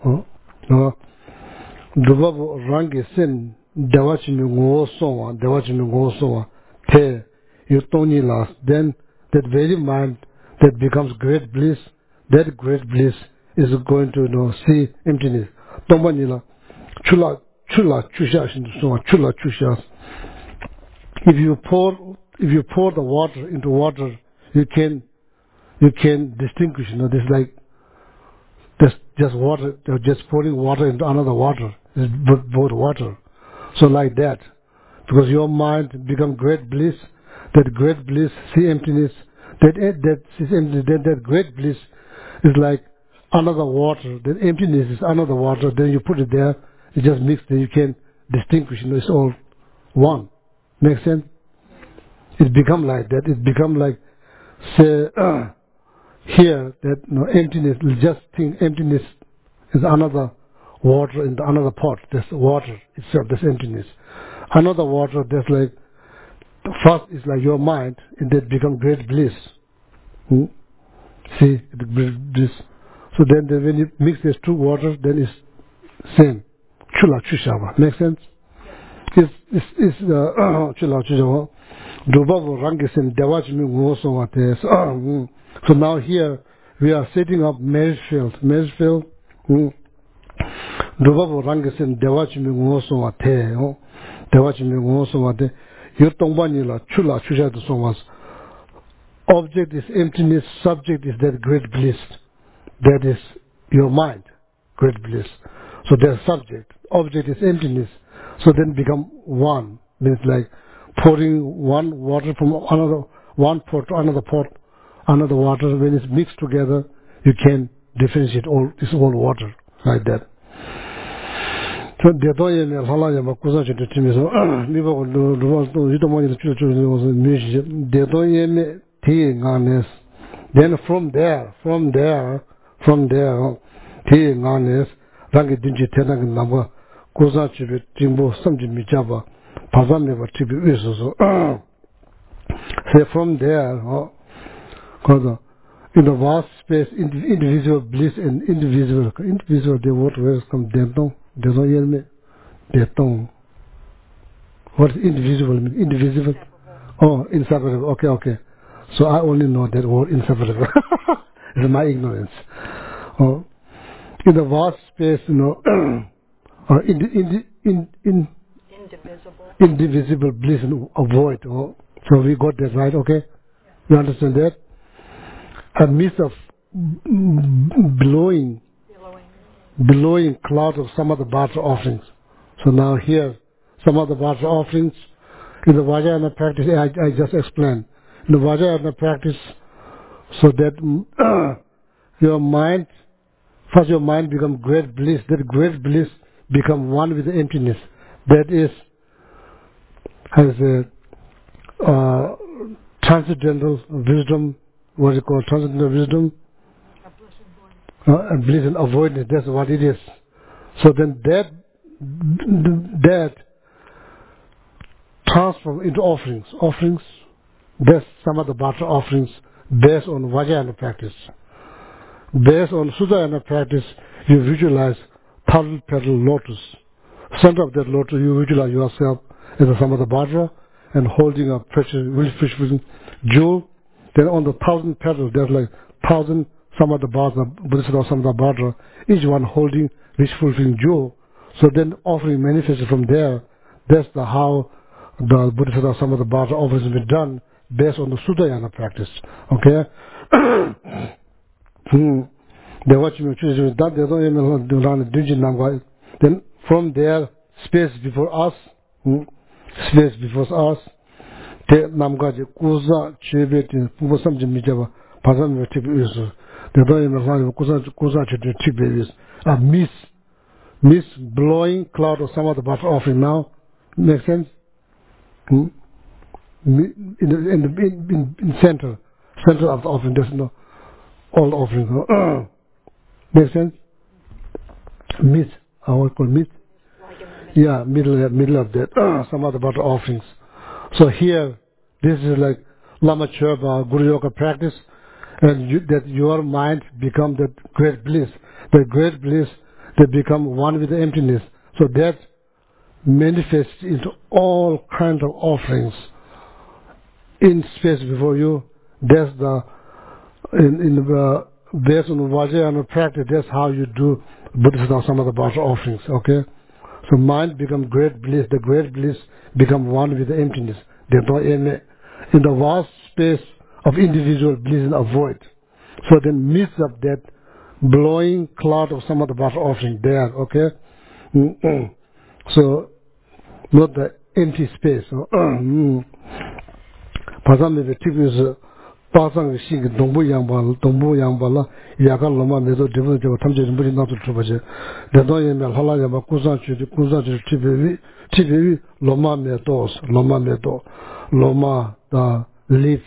Dubabu Rangi Sin Dewachimi Ngosowa Te Yutoni last. Then that very mind that becomes great bliss, that great bliss is going to see emptiness. Tomanila chula chushas into so chula chushas. If you pour the water into water, you can distinguish. There's like just water, just pouring water into another water. It's both water. So like that, because your mind become great bliss. That great bliss, see emptiness. That sees emptiness. That great bliss is like another water. Then emptiness is another water. Then you put it there, it just mixed. Then you can distinguish. It's all one. Make sense? It become like that. It become like, say, here that emptiness. Just think emptiness is another water in another pot. That's water itself. That's emptiness. Another water. That's like first is like your mind, and that become great bliss. See, this. So then when you mix these two waters, then it's same. Chula Chushava. Make sense? It's Chula Chushava. Dubavu Rangisin Devachmi Ngosowate. So now here we are setting up marriage field. Dubavu Rangisin Devachmi Ngosowate. Devachmi Ngosowate. Yutongbanila Chula Chushava Somas. Object is emptiness, subject is that great bliss. That is your mind, great bliss. So there's subject. Object is emptiness. So then become one. Means like pouring one water from one pot to another pot, another water. When it's mixed together, you can differentiate all. It's all water like that. 저 대도에 하나야 뭐 고사지 되면서 미국 루루도 이도만이 줄줄줄서 뮤지 대도에 대강nes then from there 대강nes 랑게 딘지 태나가 남과 고사지 팀보 섬지 미자바 바자메바 티비 위해서 say from there 거기서 in the vast space individual bliss and individual the word where come denton yerme denton what individual mean indivisible oh inseparable okay so I only know that word inseparable it's my ignorance oh in the vast space or indivisible bliss and avoid oh so we got that right okay you understand that a mist of blowing cloud of some of the barter offerings. So now here, some of the barter offerings in the Vajrayana practice, I just explained. In the Vajrayana practice, so that your mind becomes great bliss, that great bliss become one with the emptiness. That is, has a transcendental wisdom, what is called transcendental wisdom, and bliss and avoidance, that's what it is. So then that transform into offerings, that's some of the barter offerings based on Vajrayana practice. Based on Sudayana practice, you visualize 1,000-petal lotus. Center of that lotus, you visualize yourself as a Samatha Bhadra and holding a precious, really precious jewel. Then on the 1,000 petals, there's like 1,000 Samatha Bhadra, Bodhisattva Samatha Bhadra, each one holding this fulfilling jewel. So then offering manifested from there. That's how the Bodhisattva Samatha Bhadra offerings have been done based on the Sudayana practice. Okay? Then from there, space before us, te namgaji kuza chebe pubo samji mijaba pazam tibi usu the doy me kuza chebe tibi is a miss blowing cloud of some of the butter offering now makes sense in center of the offering there's no all offering makes sense miss I would call miss yeah middle of that some of the butter offerings. So here, this is like Lama Chöpa, Guru Yoga practice, and that your mind become that great bliss. The great bliss, they become one with the emptiness. So that manifests into all kinds of offerings in space before you. That's the based on Vajrayana practice. That's how you do Buddhist some of the Bhadra offerings. Okay. So mind becomes great bliss. The great bliss become one with the emptiness. In the vast space of individual bliss and avoid. So then midst of that blowing cloud of some of the Bhadra offering there, okay? So not the empty space. Pasam the tip is pasang sing dombu yangba la yaga loma mezo devu devu tamje mburi na to trubaje de do yeme hala yama kuza chu tibewi loma medo loma the leaf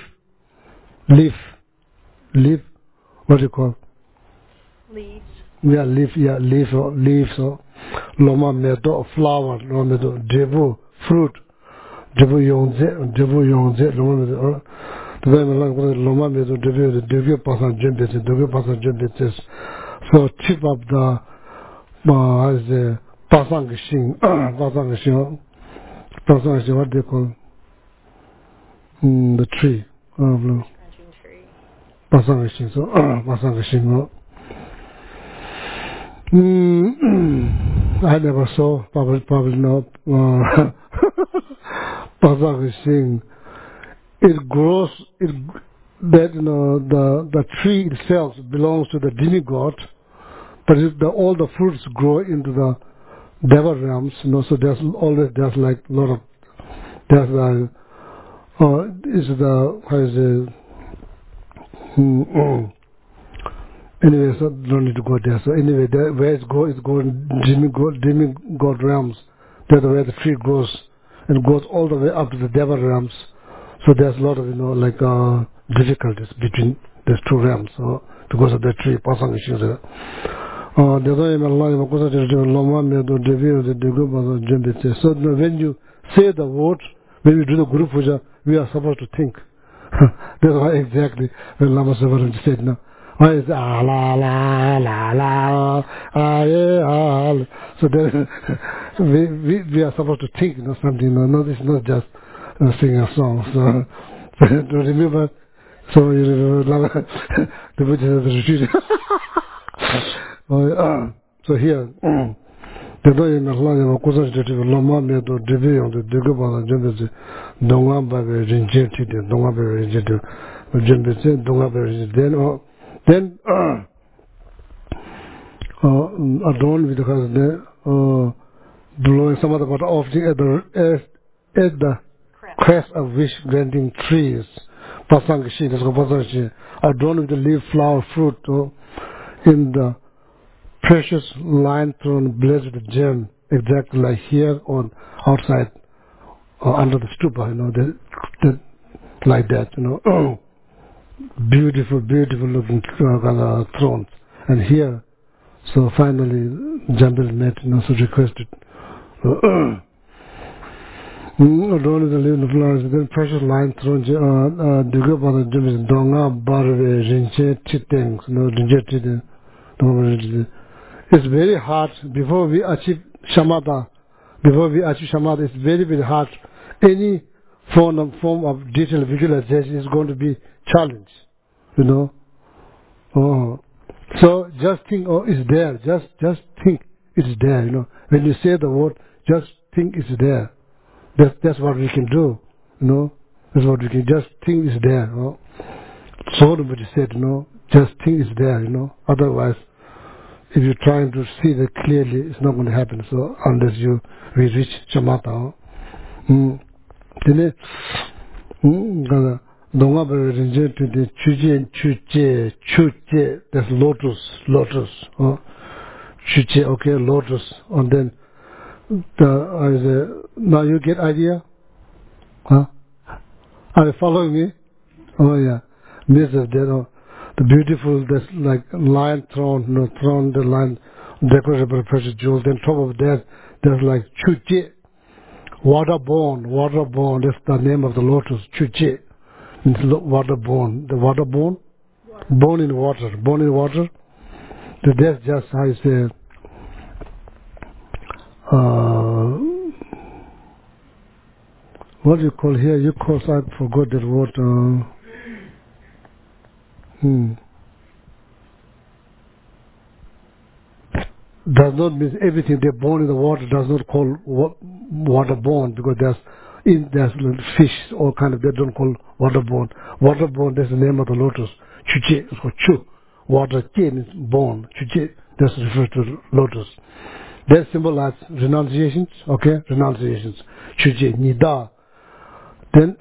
what do you call Leaves. Yeah, leaf so loma medo flower loma medo devu fruit devu yongze loma medo Loma medo devyo pasan jumbetes. So tip of the pasang shing, what they call the tree. Branching tree. Pasang shing, so pasang shing. I never saw, probably not. Pasang shing. It grows. The tree itself belongs to the demigod, but all the fruits grow into the devil realms. So there's like a lot of Anyway, so don't need to go there. So anyway, where it's going demigod realms. That's where the tree grows and goes all the way up to the devil realms. So there's a lot of difficulties between these two realms. So because of the tree, pasang issues. So when you say the word, when you do the Guru Puja, we are supposed to think. That's why exactly when Lama Savaraj said, no. Why is la la la la so then we are supposed to think, something. No, this is not just sing a song. So to remember, so you remember the Buddha retreat. So here, the day in Allah, Kusan Jeti, Loma, Medo, Devi, on the Degobana, Jembezi, Dongamba, Rinjeti, Dongamba, Rinjeti, Jembezi, Dongamba, then adorned with the blowing some of the water offering at the crest of wish granting trees. Pasangashi, that's Pasangashi, adorned with the leaf, flower, fruit, in the precious line thrown blazed with gem, exactly like here on outside under the stupa, like that, beautiful looking thrones. And here, so finally Jambil met, so requested adorned the living flowers, then precious line thrown Dugupa the Donga Barve Rinche Chiteng, Rinche Chiteng. It's very hard before we achieve Shamatha. It's very, very hard. Any form of detailed visualization is going to be challenged, So just think, it's there. Just think it's there, When you say the word, just think it's there. That's what we can do, That's what we can just think it's there, So nobody said, just think it's there, Otherwise, if you're trying to see that clearly, it's not going to happen. So unless we reach Shamatha, that's lotus. Chuje, okay, lotus. And then now you get idea? Huh? Are you following me? Oh yeah, this is the beautiful, that's like lion throne, the lion decorated by precious jewels. Then top of that, there's like Chuje, waterborne, that's the name of the lotus, Chuje, it's waterborne, the waterborne, born in water, that's just how you say, what do you call here, I forgot that word, does not mean everything they're born in the water does not call waterborne, because there's fish, all kind of, they don't call waterborne. Waterborne, that's the name of the lotus. Chuje, it's called Chu. Water, Che means born. Chuje, that's referred to lotus. That symbolizes renunciations, okay? Renunciations. Chuje, Nida. Then,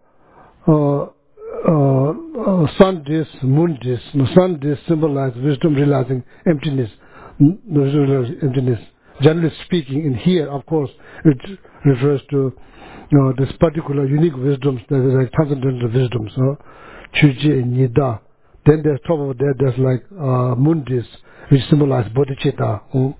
sun disk, moon disk. Sun disk symbolizes wisdom realizing emptiness. Emptiness. Generally speaking, in here, of course, it refers to this particular unique wisdoms, that is like transcendental wisdoms. Chuje, Nida. Then there's top of that, there's like mundis, which symbolize bodhicitta.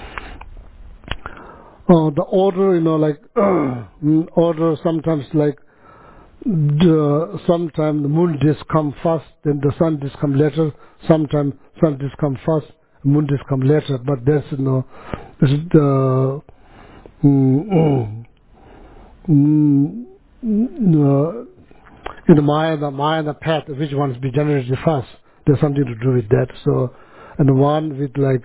The order, like order sometimes like sometimes the moon disk come first, then the sun disk come later. Sometimes sun disk come first, moon disk come later. But there's this is the in the Maya, the path, which ones be generated first. There's something to do with that. So, and the one with like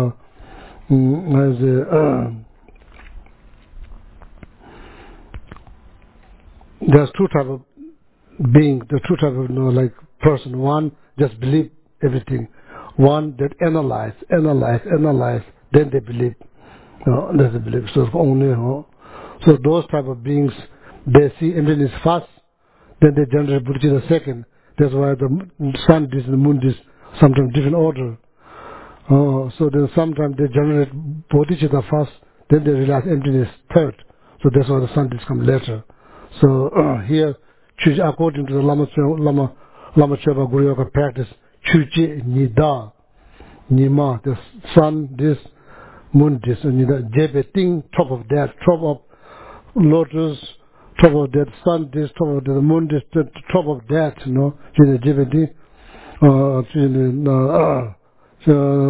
there's two type of being, the two type of like person. One just believe everything. One that analyze, then they believe. Then they believe. So only. So those type of beings, they see emptiness first, then they generate bodhicitta second. That's why the sun disk and the moon disk sometimes different order. So then sometimes they generate bodhicitta first, then they realize emptiness third. So that's why the scientists come later. So here, according to the Lama Chöpa Guru Yoga practice, Chuchi Nida, Nima, the sun, this, moon, this, and Nida, Jebe, thing, top of that, top of lotus, top of that, sun, this, top of the moon, this, top of that, you know, Jebe, thing, so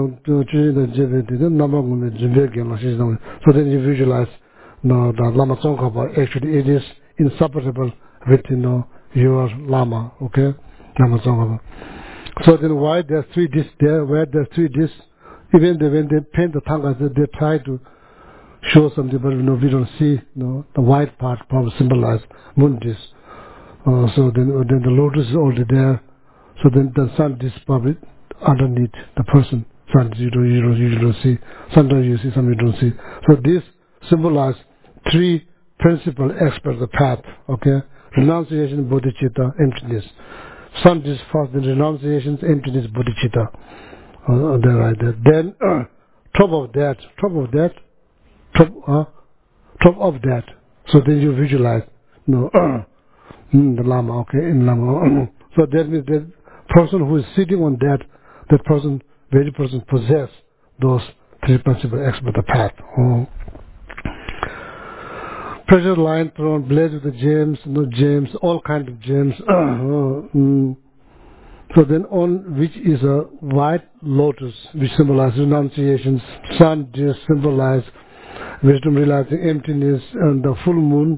then you visualize the Lama Tsongkhapa, actually it is inseparable with your Lama, okay? Lama Tsongkhapa. So then why there's 3 discs there, where there's 3 discs, even when they paint the tangas, they try to show something, but we don't see, the white part probably symbolize moon disc. So then the lotus is already there, so then the sun disc probably underneath the person. Sometimes you don't see. Sometimes you see, sometimes you don't see. So this symbolize 3 principal aspects of the path. Okay, renunciation, bodhicitta, emptiness. Sun is first, then renunciation, emptiness, bodhicitta. There, right there. Then top of that. So then you visualize, the Lama. Okay, in Lama. So that means that person who is sitting on that person, very person possess those 3 principal aspects of the path. Pressure line thrown, blades with the gems, gems, all kinds of gems. So then on which is a white lotus, which symbolizes renunciations, sun just symbolize wisdom realizing emptiness, and the full moon,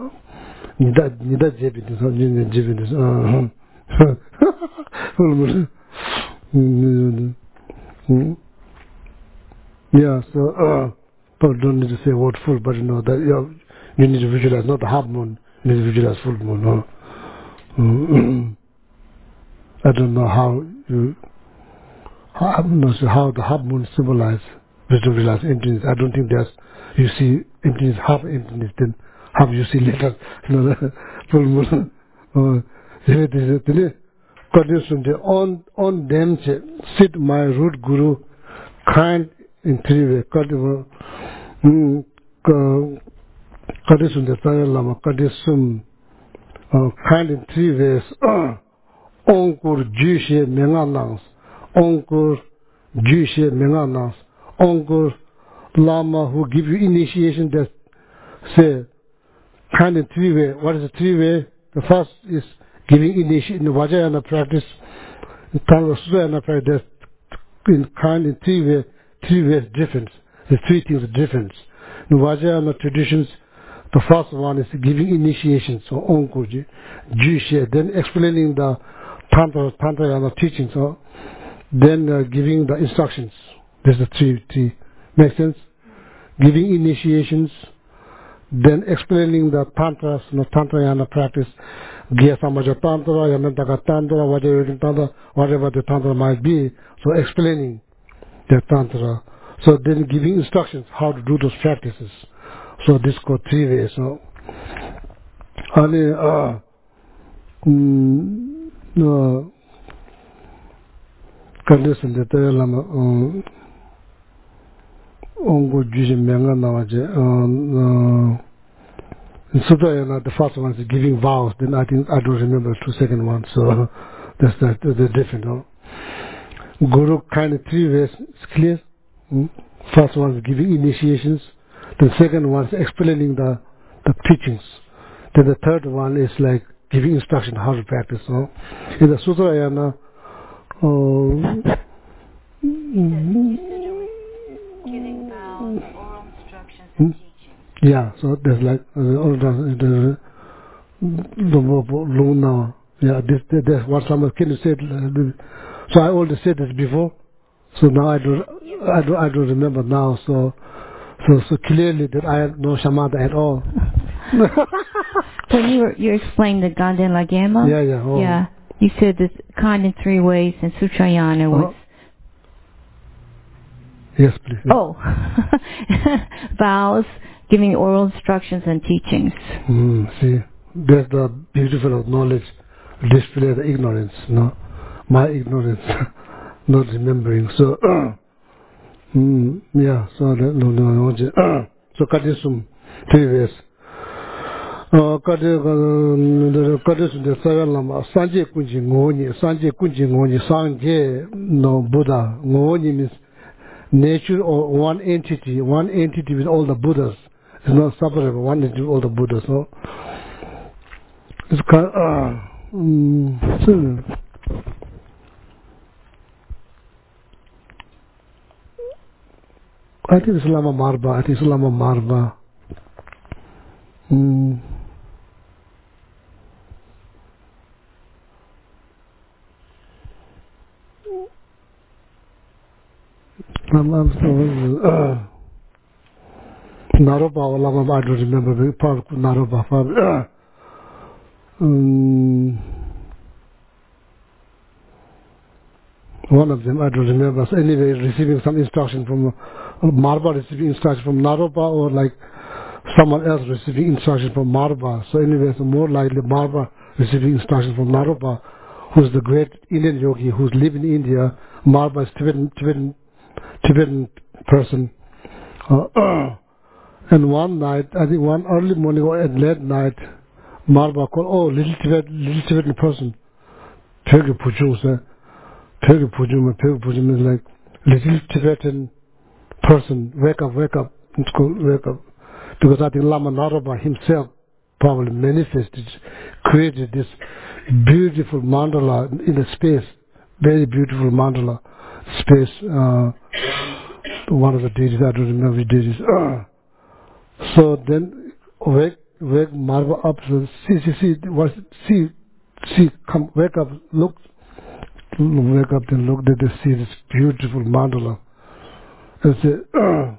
full moon. Yeah, so probably don't need to say word full, but that you need to visualize not the half moon, you need to visualize full moon. I don't know I'm not sure how the half moon symbolize wisdom realize emptiness. I don't think you see emptiness, half emptiness, then half you see later. Full moon. On them sit my root guru, kind in 3 ways. Kadisum the Tanya Lama, Kadisum, kind in 3 ways. Onkur Jushe Menganans, Onkur Jushe Menganans, Onkur Lama who give you initiation that say, kind in 3 ways. What is the 3 ways? The first is giving initiation in the Vajrayana practice, in Tangasudayana practice, in kind in 3 ways difference. The 3 things are different. In Vajrayana traditions, the first one is giving initiation, so Onkurji, Jushe, then explaining the Tantrayana teachings, then giving the instructions. This is the 3. Make sense? Giving initiations, then explaining the Tantras, Tantrayana practice, Gya Samaja Tantra, Yamantaka Tantra, Vajrayana Tantra, whatever the Tantra might be, so explaining the Tantra. So then giving instructions how to do those practices. So this got 3 ways. So, condition that Lama Ongo Jujim Menga Nawaje. In Sudayana, the first one is giving vows. Then I don't remember the 2 second ones. So that's they're different. Guru kind of 3 ways. It's clear. First one is giving initiations. The second one is explaining the teachings. Then the third one is like giving instruction how to practice. In the Sutrayana, Giving vows, oral instructions, and teachings. Yeah, so there's like the Luna. Yeah, that's what someone can you say. So I already said this before. So now I don't remember now. So clearly that I have no shamatha at all. When you explained the Ganden Lagama, yeah, you said this kind in 3 ways, and Sutrayana was. Yes, please. Yeah. Oh, vows, giving oral instructions and teachings. See, that's the beautiful of knowledge, display the ignorance. My ignorance. not remembering. So, yeah, so so Kadisum, previous. Kadisum the seven lama, Sanje Kunji Ngoni, Sanje no Buddha, Ngoni means nature or one entity with all the Buddhas. It's not separable, one entity with all the Buddhas. So, it's kind I think it's Lama Marba. Naropa or Lama, I don't remember, part of Naropa. One of them, I don't remember. So anyway, receiving some instruction from Marba, receiving instruction from Naropa, or like someone else receiving instruction from Marba. So anyway, so more likely Marba receiving instruction from Naropa, who's the great Indian yogi who's lived in India. Marba is Tibetan person. And one night, I think one early morning or at late night, Marba called, little Tibetan person. Pyoge Puju, Pyoge Puju is like little Tibetan person. Wake up. It's called wake up. Because I think Lama Naropa himself probably manifested, created this beautiful mandala in the space. Very beautiful mandala space. One of the deities, I don't remember which deities. So then wake Marva up. So see, come, wake up, look, then look, they see this beautiful mandala. And say,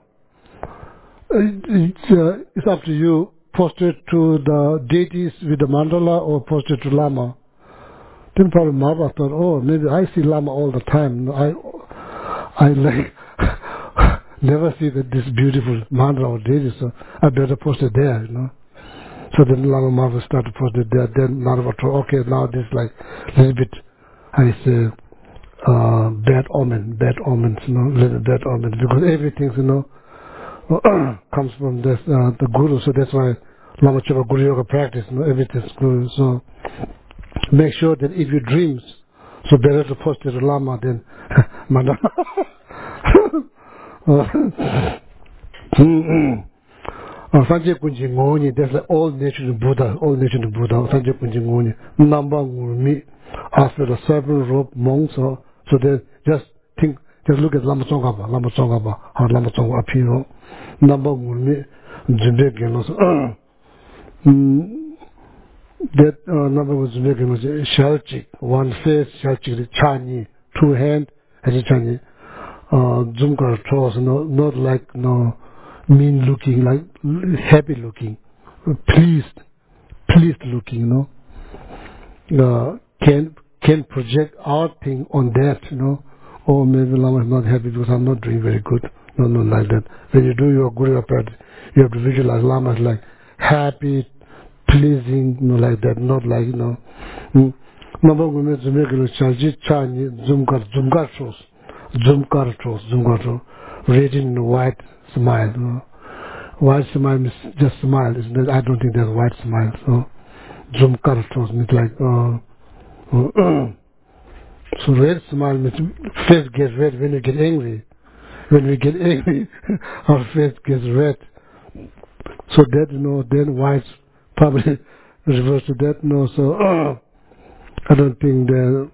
it's up to you, posted to the deities with the mandala or posted to Lama. Then probably Marva thought, maybe I see Lama all the time. I like never see this beautiful mandala or deity, so I better post it there, So then Lama Marva started posting it there. Then Marva thought, okay, now this is like a little bit, I say, bad omens, little bad omens, because everything, comes from this, the Guru. So that's why Lama Chöpa Guru Yoga practice, everything's Guru. So make sure that if you dreams, so better to post it to Lama than mandala. Sanje Kunji Ngoni, that's like all nature of Buddha, Sanje Kunji Ngoni. Number Ngurmi, after the seven robe monks, so they just look at Lama Tsongkhapa, how Lama Tsongkhapa appear. Number Ngurmi, Jimbe Genos. That number was Jimbe Genos, Shalchik, one face, Shalchik, Chani, two hands, as a Chani. Zumkar Chos, not like mean looking, like happy looking, pleased looking, can project our thing on that, or maybe Lama is not happy because I'm not doing very good. No, like that. When you do your Guru practice, you have to visualize Lama is like happy, pleasing, like that, not like, Number one is Zumkar Chos, radiant white smile. White smile means just smile. I don't think there's white smile. So Zumkar Chos means like, so red smile means face gets red when you get angry. When we get angry, our face gets red. So that, then white probably refers to that, so I don't think the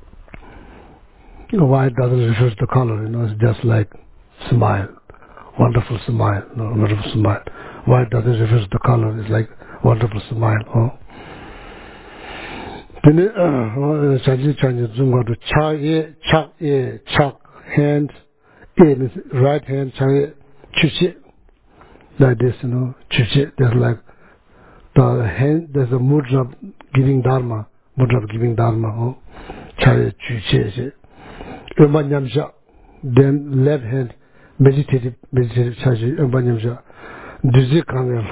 white doesn't refer to the color, it's just like smile, wonderful smile, wonderful smile. White doesn't refer to the color, it's like wonderful smile. Then Chanji Zunga to chak, hand, means right hand, chuchi, like this, chuchi, there's like the hand, there's a mudra giving dharma, chaye chuchi, Umbanyamsha, then left hand, meditative chaji, Umbanyamsha, Dizikanga,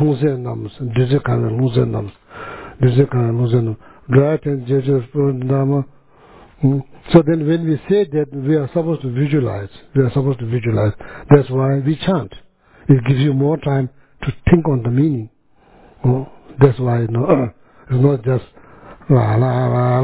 Lungzen Nams, right hand, Jeju Dharma, So then when we say that, we are supposed to visualize. We are supposed to visualize. That's why we chant. It gives you more time to think on the meaning. Oh, that's why, it's not just la la la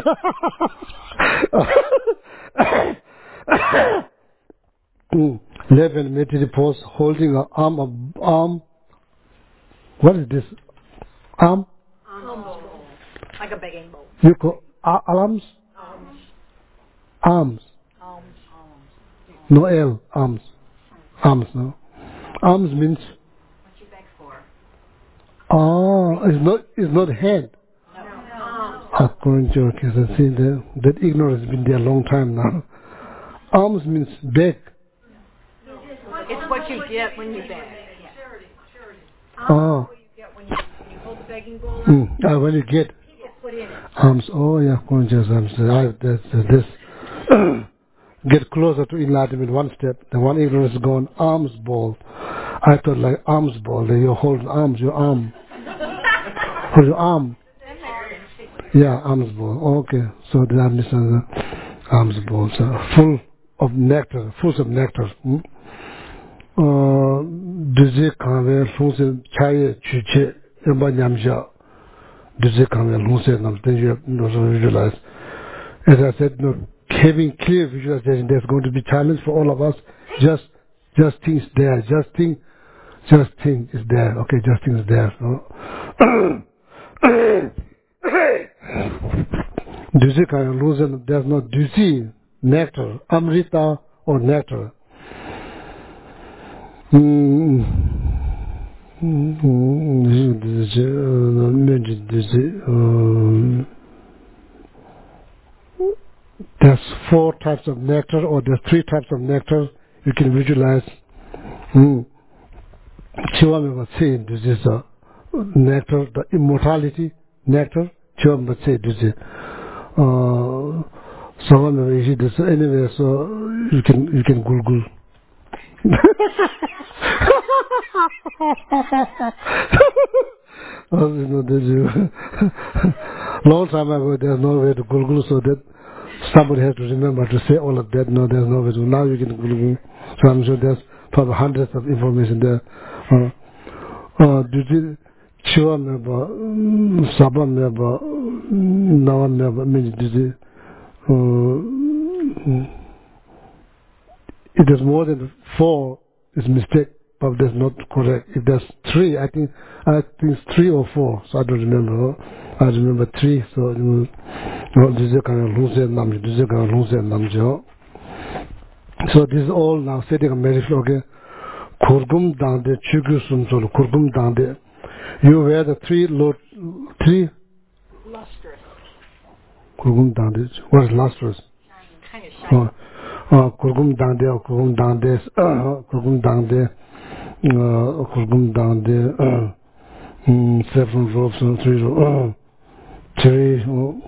la. Left and meditative pose, holding an arm. What is this? Arm? Bowl. Like a begging bowl. You call arms? Arms. No L. Arms. Arms, no. Arms means. What you beg for? It's not hand. According to your case, I see that ignorance has been there a long time now. Arms means beg. It's what you get when you beg. Oh. What you get when you hold the begging bowl. When you get Put in it. arms. Oh yeah, according to this. Get closer to enlightenment one step. The one ignorance is gone. Arms ball. I thought like arms ball. That you're holding arms. Your arm. Hold your arm. Yeah, arms ball. Okay, so did I understand the arms ball? So full of nectar. Duzi kanwe lungse chaye chuche yamba nyamsha. Duzi kanwe lungse nam. Then you have to visualize. As I said, having clear visualization, there's going to be challenge for all of us. Just think it's there. Just think it's there. Okay, just think it's there. Duzi kanwe lungse, there's no duzi, nectar, amrita or nectar. There's 4 types of nectar, or there's 3 types of nectar you can visualize. Chiwame was saying this is nectar, the immortality nectar. Chiwame was saying this is someone this anyway, so you can Google. Long time ago, there's no way to Google, so that somebody has to remember to say all of that. No, there's no way to. Now you can Google. So I'm sure there's probably hundreds of information there. Duty, Chua member, Saba member, Nawa member, means duty. If there's more than 4, it's mistake, but that's not correct. If there's 3, I think it's 3 or 4, so I don't remember. I remember 3, so so this is all now setting a marriage. Okay, Kurgum Dande, Chugusum Solo, Kurgum Dande. You wear the 3 Lustrous. Kurgum Dande. What is lustrous? Kind of shiny. Kurgum Dande, Kurgum Dande, Kurgum Dande, Kurgum Dande, 7 ropes and 3 ropes. 3.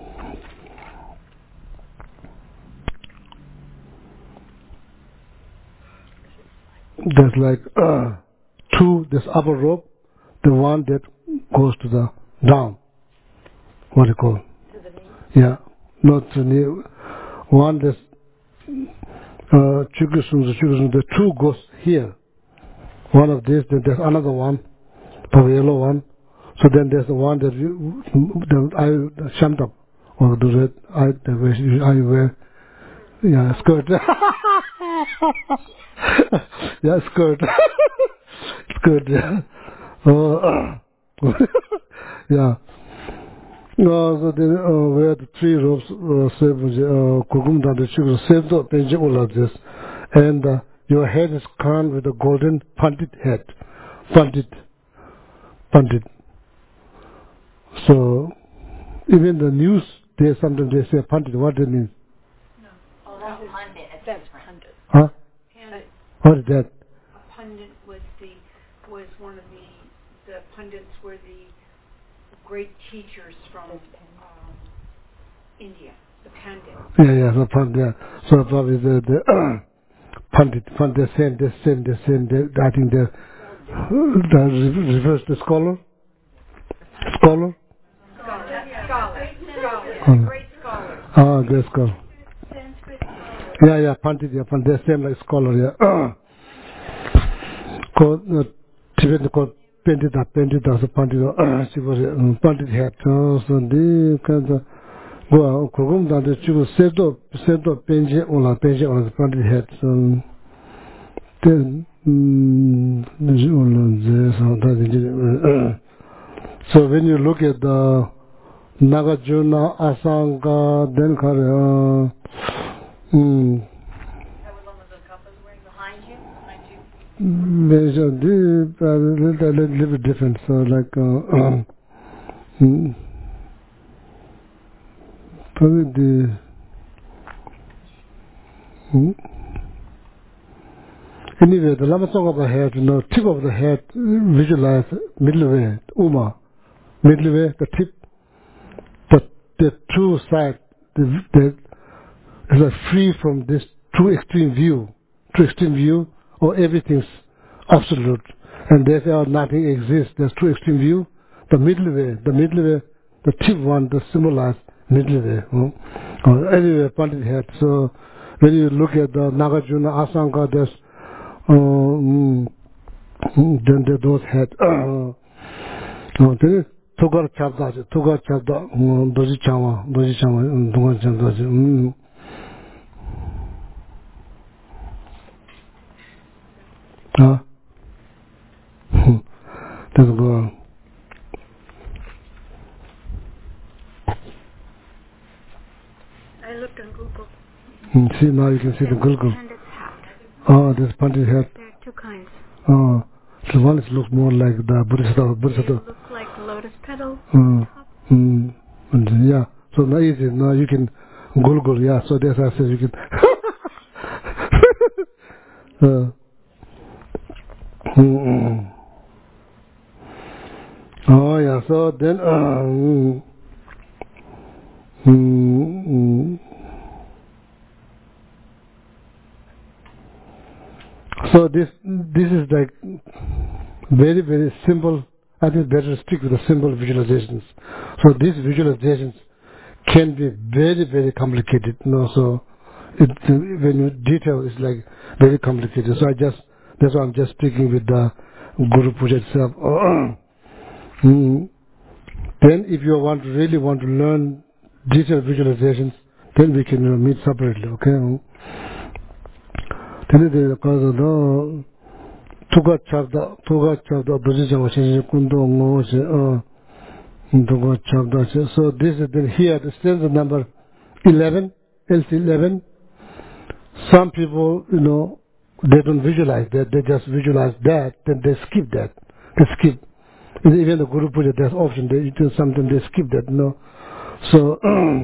There's like 2, this upper rope, the one that goes to the down. What do you call? To the knee. Yeah, not to the knee. One that's the 2 goes here. One of this, then there's another one, the yellow one. So then there's the one that I shammed up, or the red, I wear, yeah, skirt. Yeah, skirt. Skirt, yeah. Yeah. So then wear the 3 ropes, Kugumda, the sugar, save the page all of this. And your head is crowned with a golden pandit head. Pandit. So, even the news, sometimes they say pandit. What does it mean? No. Oh, that's pundit. That's pundit. Huh? What is that? A pundit was one of the pundits were the great teachers from India. The pandit. Yeah, the pandit. Yeah. So probably the pandit, the same. I think the reverse the scholar. Scholar. Scholar. Great scholar. Ah, great scholar. Yeah, Pandit, they're same like scholar, yeah. Called Tibetan called Pandit, so Pandit, she was Pandit had, so they kind of go, Kogum, that she was set up, Penji, on the Pandit had, so then, so when you look at the Nagarjuna, Asanga, then How long was the couple wearing behind you? there's a little bit different. So like probably the anyway the Lama Song of the head, tip of the head, visualize middle way, middle way, the tip, the true side, the is like free from this true extreme view, or everything's absolute, and therefore nothing exists. There's true extreme view. The middle way, the tip one, the symbolized middle way. Anyway, Pandit had. So when you look at the Nagarjuna, Asanga, there's then those had. Togar Chabda, Doji Chama, Dungan Chabda. Let's go. I looked on Google. See, now you can see the Google. Pandit's hat. Oh, this Pandit hat. There are two kinds. Oh, so one looks more like the Buddhist. They look like lotus petals. Yeah, so now easy. Now you can Google, yeah, so that's I said you can. Oh, yeah, so then, so this is like very, very simple. I think better stick with the simple visualizations. So these visualizations can be very, very complicated. So when you detail, it's like very complicated. So that's why I'm just sticking with the Guru Puja itself. Then if you really want to learn detailed visualizations, then we can meet separately, okay? Then the cause of the Tuga Chabda, Dojijama Shinji Kundo Ngo, Tuga Chabda. So this is then here, the stanza number 11, LC11. Some people, they don't visualize that, they just visualize that, then they skip that. They skip. Even the Guru Puja, there's option, they do something, they skip that, So,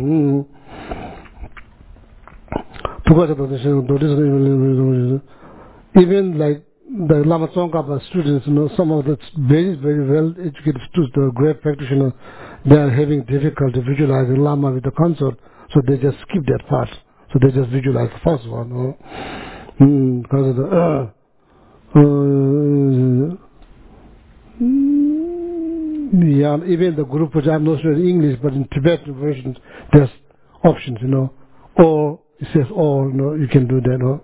even like the Lama Tsongkhapa students, some of the very, very well educated students, the great practitioners, they are having difficulty visualizing Lama with the consort, so they just skip that part. So they just visualize the first one. Because of the yeah, even the Guru Puja, I'm not sure in English, but in Tibetan versions, there's options, or it says, you can do that,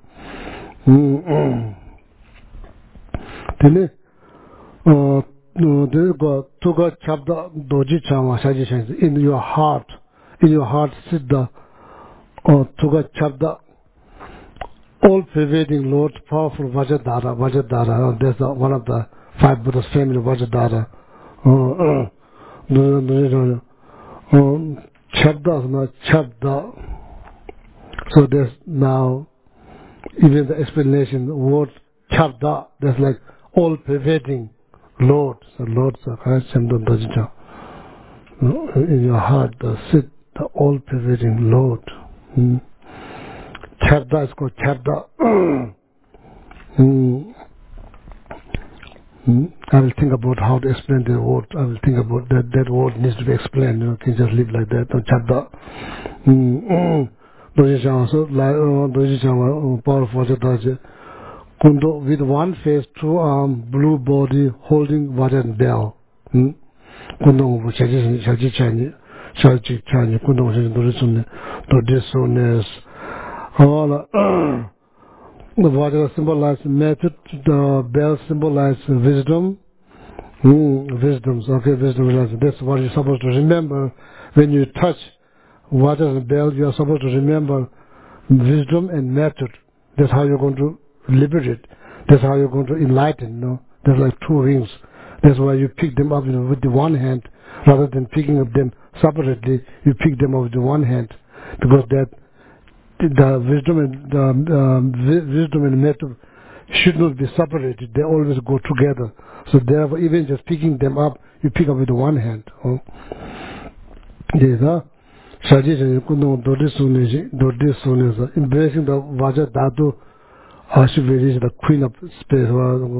Then, there go Tuga Chabda Doji Chama Shaji Shansi. In your heart, sit the Tuga Chabda, all pervading Lord, powerful Vajradhara. That's one of the 5 Buddhas family, Vajradhara. Chabda is not Chabda. So there's now even the explanation, the word Chabda, that's like all pervading Lord. So Lord, in your heart, sit the all pervading Lord. Chabda is called Chabda. I will think about how to explain the word. I will think about that word needs to be explained. You can just leave like that. Chabda. Powerful Kundo with one face, 2 arm, blue body, holding water and bell. Kundo Shaji Chani, Kundo Dorisones, All the water symbolizes method, the bell symbolizes wisdom. Wisdom, okay, wisdom. That's what you're supposed to remember. When you touch water and bell, you're supposed to remember wisdom and method. That's how you're going to liberate. That's how you're going to enlighten, There's like two rings. That's why you pick them up with the one hand, rather than picking up them separately. You pick them up with the one hand, because that the wisdom and method should not be separated. They always go together. So therefore, even just picking them up, you pick up with the one hand. Embracing the Vaja Dhatu, Ashiviri is the queen of space.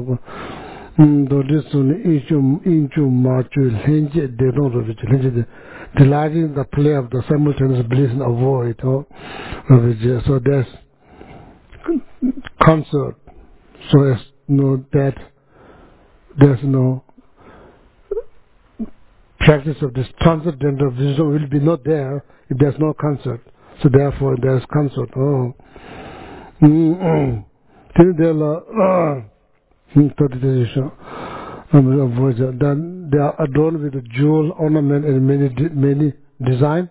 Delighting the play of the simultaneous bliss and avoid. So there's concert. So as that there's no practice of this transcendental wisdom will be not there if there's no concert. So therefore there's concert. Then they are adorned with a jewel ornament and many designs.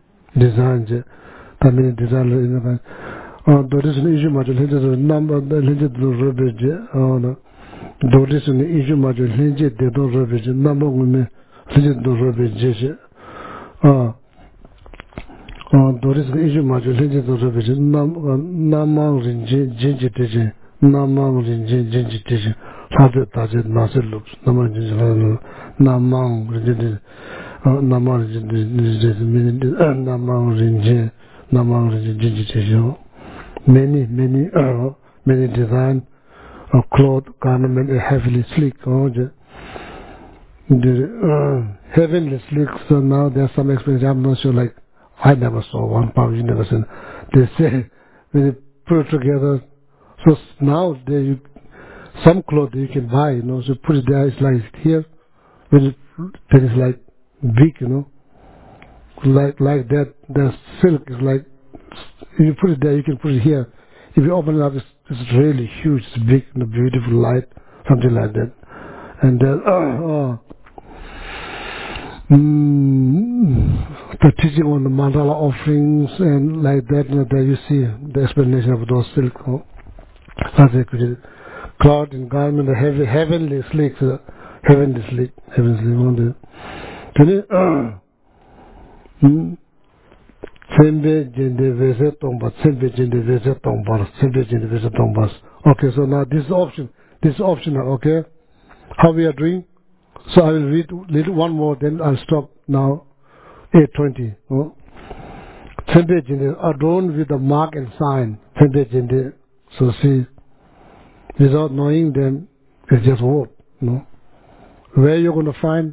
Many design. There is an issue much number the legend there is an issue much legend they don't rubbish number women legend don't rubbish there is an issue much legend don't rubbish namang rinji namang rinji Father Tajid Nasir looks namang rinji namang rinji many design of cloth, garment, heavily sleek. Heavenly sleek. So now there's some experience. I'm not sure. Like I never saw one. Probably you never seen. They say when they put it together. So now some clothes you can buy. So put it there. It's like here. When it's like big. Like that. The silk is like. If you put it there, you can put it here. If you open it up, it's really huge, it's big, and a beautiful light, something like that. And then, the teaching on the mandala offerings and like that, there you see the explanation of those silk. Cloth and garment, the heavenly sleek, heavenly Okay, so now this is optional, okay? How we are doing? So I will read one more, then I'll stop now. 8:20. Adorned with a mark and sign. So see, without knowing them, it's just word. Where you're going to find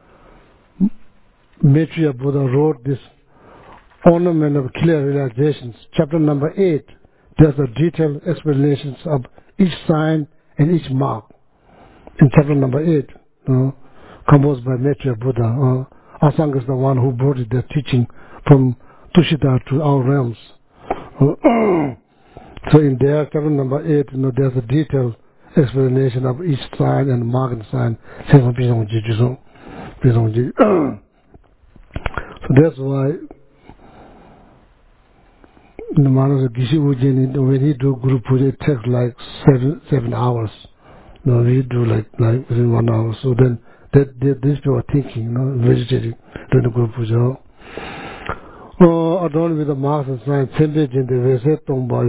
Maitreya Buddha wrote this ornament of clear realizations. Chapter number 8, there's a detailed explanations of each sign and each mark. In chapter number 8, composed by Maitreya Buddha, Asanga is the one who brought the teaching from Tushita to our realms. So in there, chapter number 8, there's a detailed explanation of each sign and mark and sign. So that's why the Manas of Gishi Ujjini, when he do Guru Puja, it takes like 7 hours. We do like within 1 hour. So then these people are thinking, vegetarian during the Guru Puja. Adorned with the marks and signs, Sembe Jinde, Vese Tongba,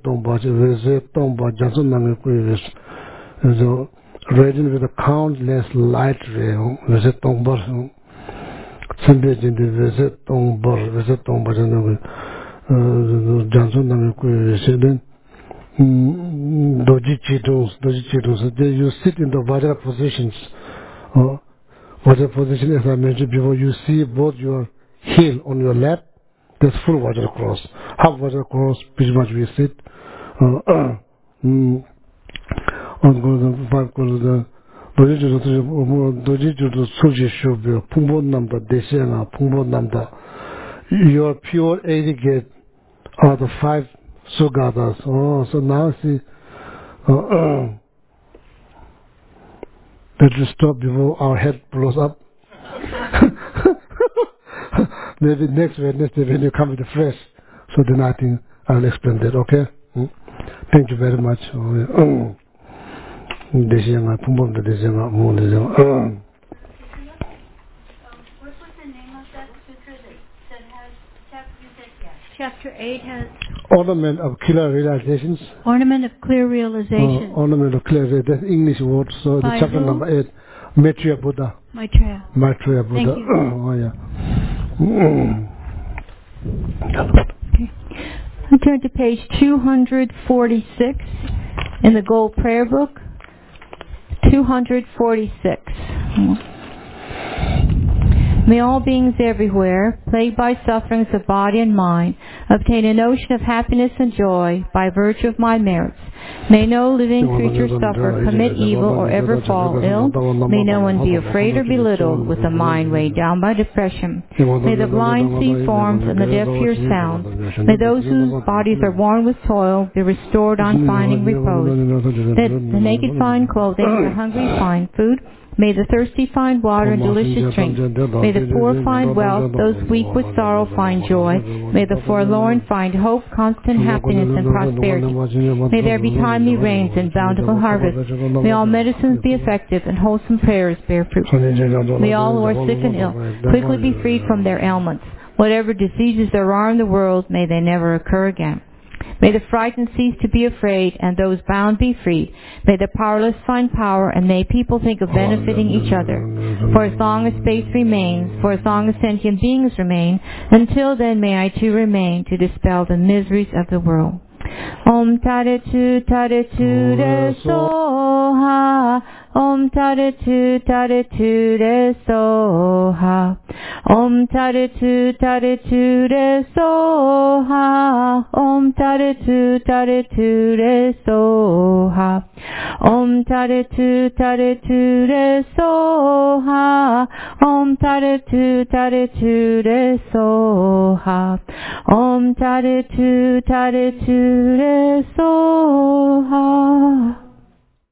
Jansun Nangi so radiant with a countless light ray, Vese Tongba, Sembe Jinde, Vese Tongba, Jansun Nangi then Doji Chidons, you sit in the Vajra positions. Vajra position, as I mentioned before, you see both your heel on your lap. That's full Vajra cross. Half Vajra cross, pretty much we sit. On the 5 corners, Doji to Suji Shubio, Pumbo Namda, Desena, Pumbo Namda. Your pure aggregate are the Sugatas. Oh, so now see, that will stop before our head blows up. Maybe next Wednesday when you come with the fresh. So then I think I'll explain that, okay? Thank you very much. What was the name of that sutra that has chapter 8 has Ornament of Clear Realizations. Ornament of Clear Realization. Ornament of Clear Realizations. That's English word. So the chapter number 8, Maitreya Buddha. Maitreya. Maitreya Buddha. Thank you. Oh yeah. Okay. I turn to page 246 in the Gold Prayer Book. 246. May all beings everywhere, plagued by sufferings of body and mind, obtain an ocean of happiness and joy by virtue of my merits. May no living creature suffer, commit evil, or ever fall ill. May no one be afraid or belittled with a mind weighed down by depression. May the blind see forms and the deaf hear sounds. May those whose bodies are worn with toil be restored on finding repose. That the naked find clothing, and the hungry find food. May the thirsty find water and delicious drink. May the poor find wealth, those weak with sorrow find joy. May the forlorn find hope, constant happiness, and prosperity. May there be timely rains and bountiful harvests. May all medicines be effective and wholesome prayers bear fruit. May all who are sick and ill quickly be freed from their ailments. Whatever diseases there are in the world, may they never occur again. May the frightened cease to be afraid, and those bound be freed. May the powerless find power, and may people think of benefiting each other. For as long as space remains, for as long as sentient beings remain, until then may I too remain to dispel the miseries of the world. Om Taritu Taritu Re Soha. Om Taritu Taritu Re Soha. Om Taritu Taritu Re Soha. Om Taritu Taritu Re Soha. Om Taritu Taritu Re Soha. Om Taritu Taritu Re Soha. Om Taritu Taritu Re Soha.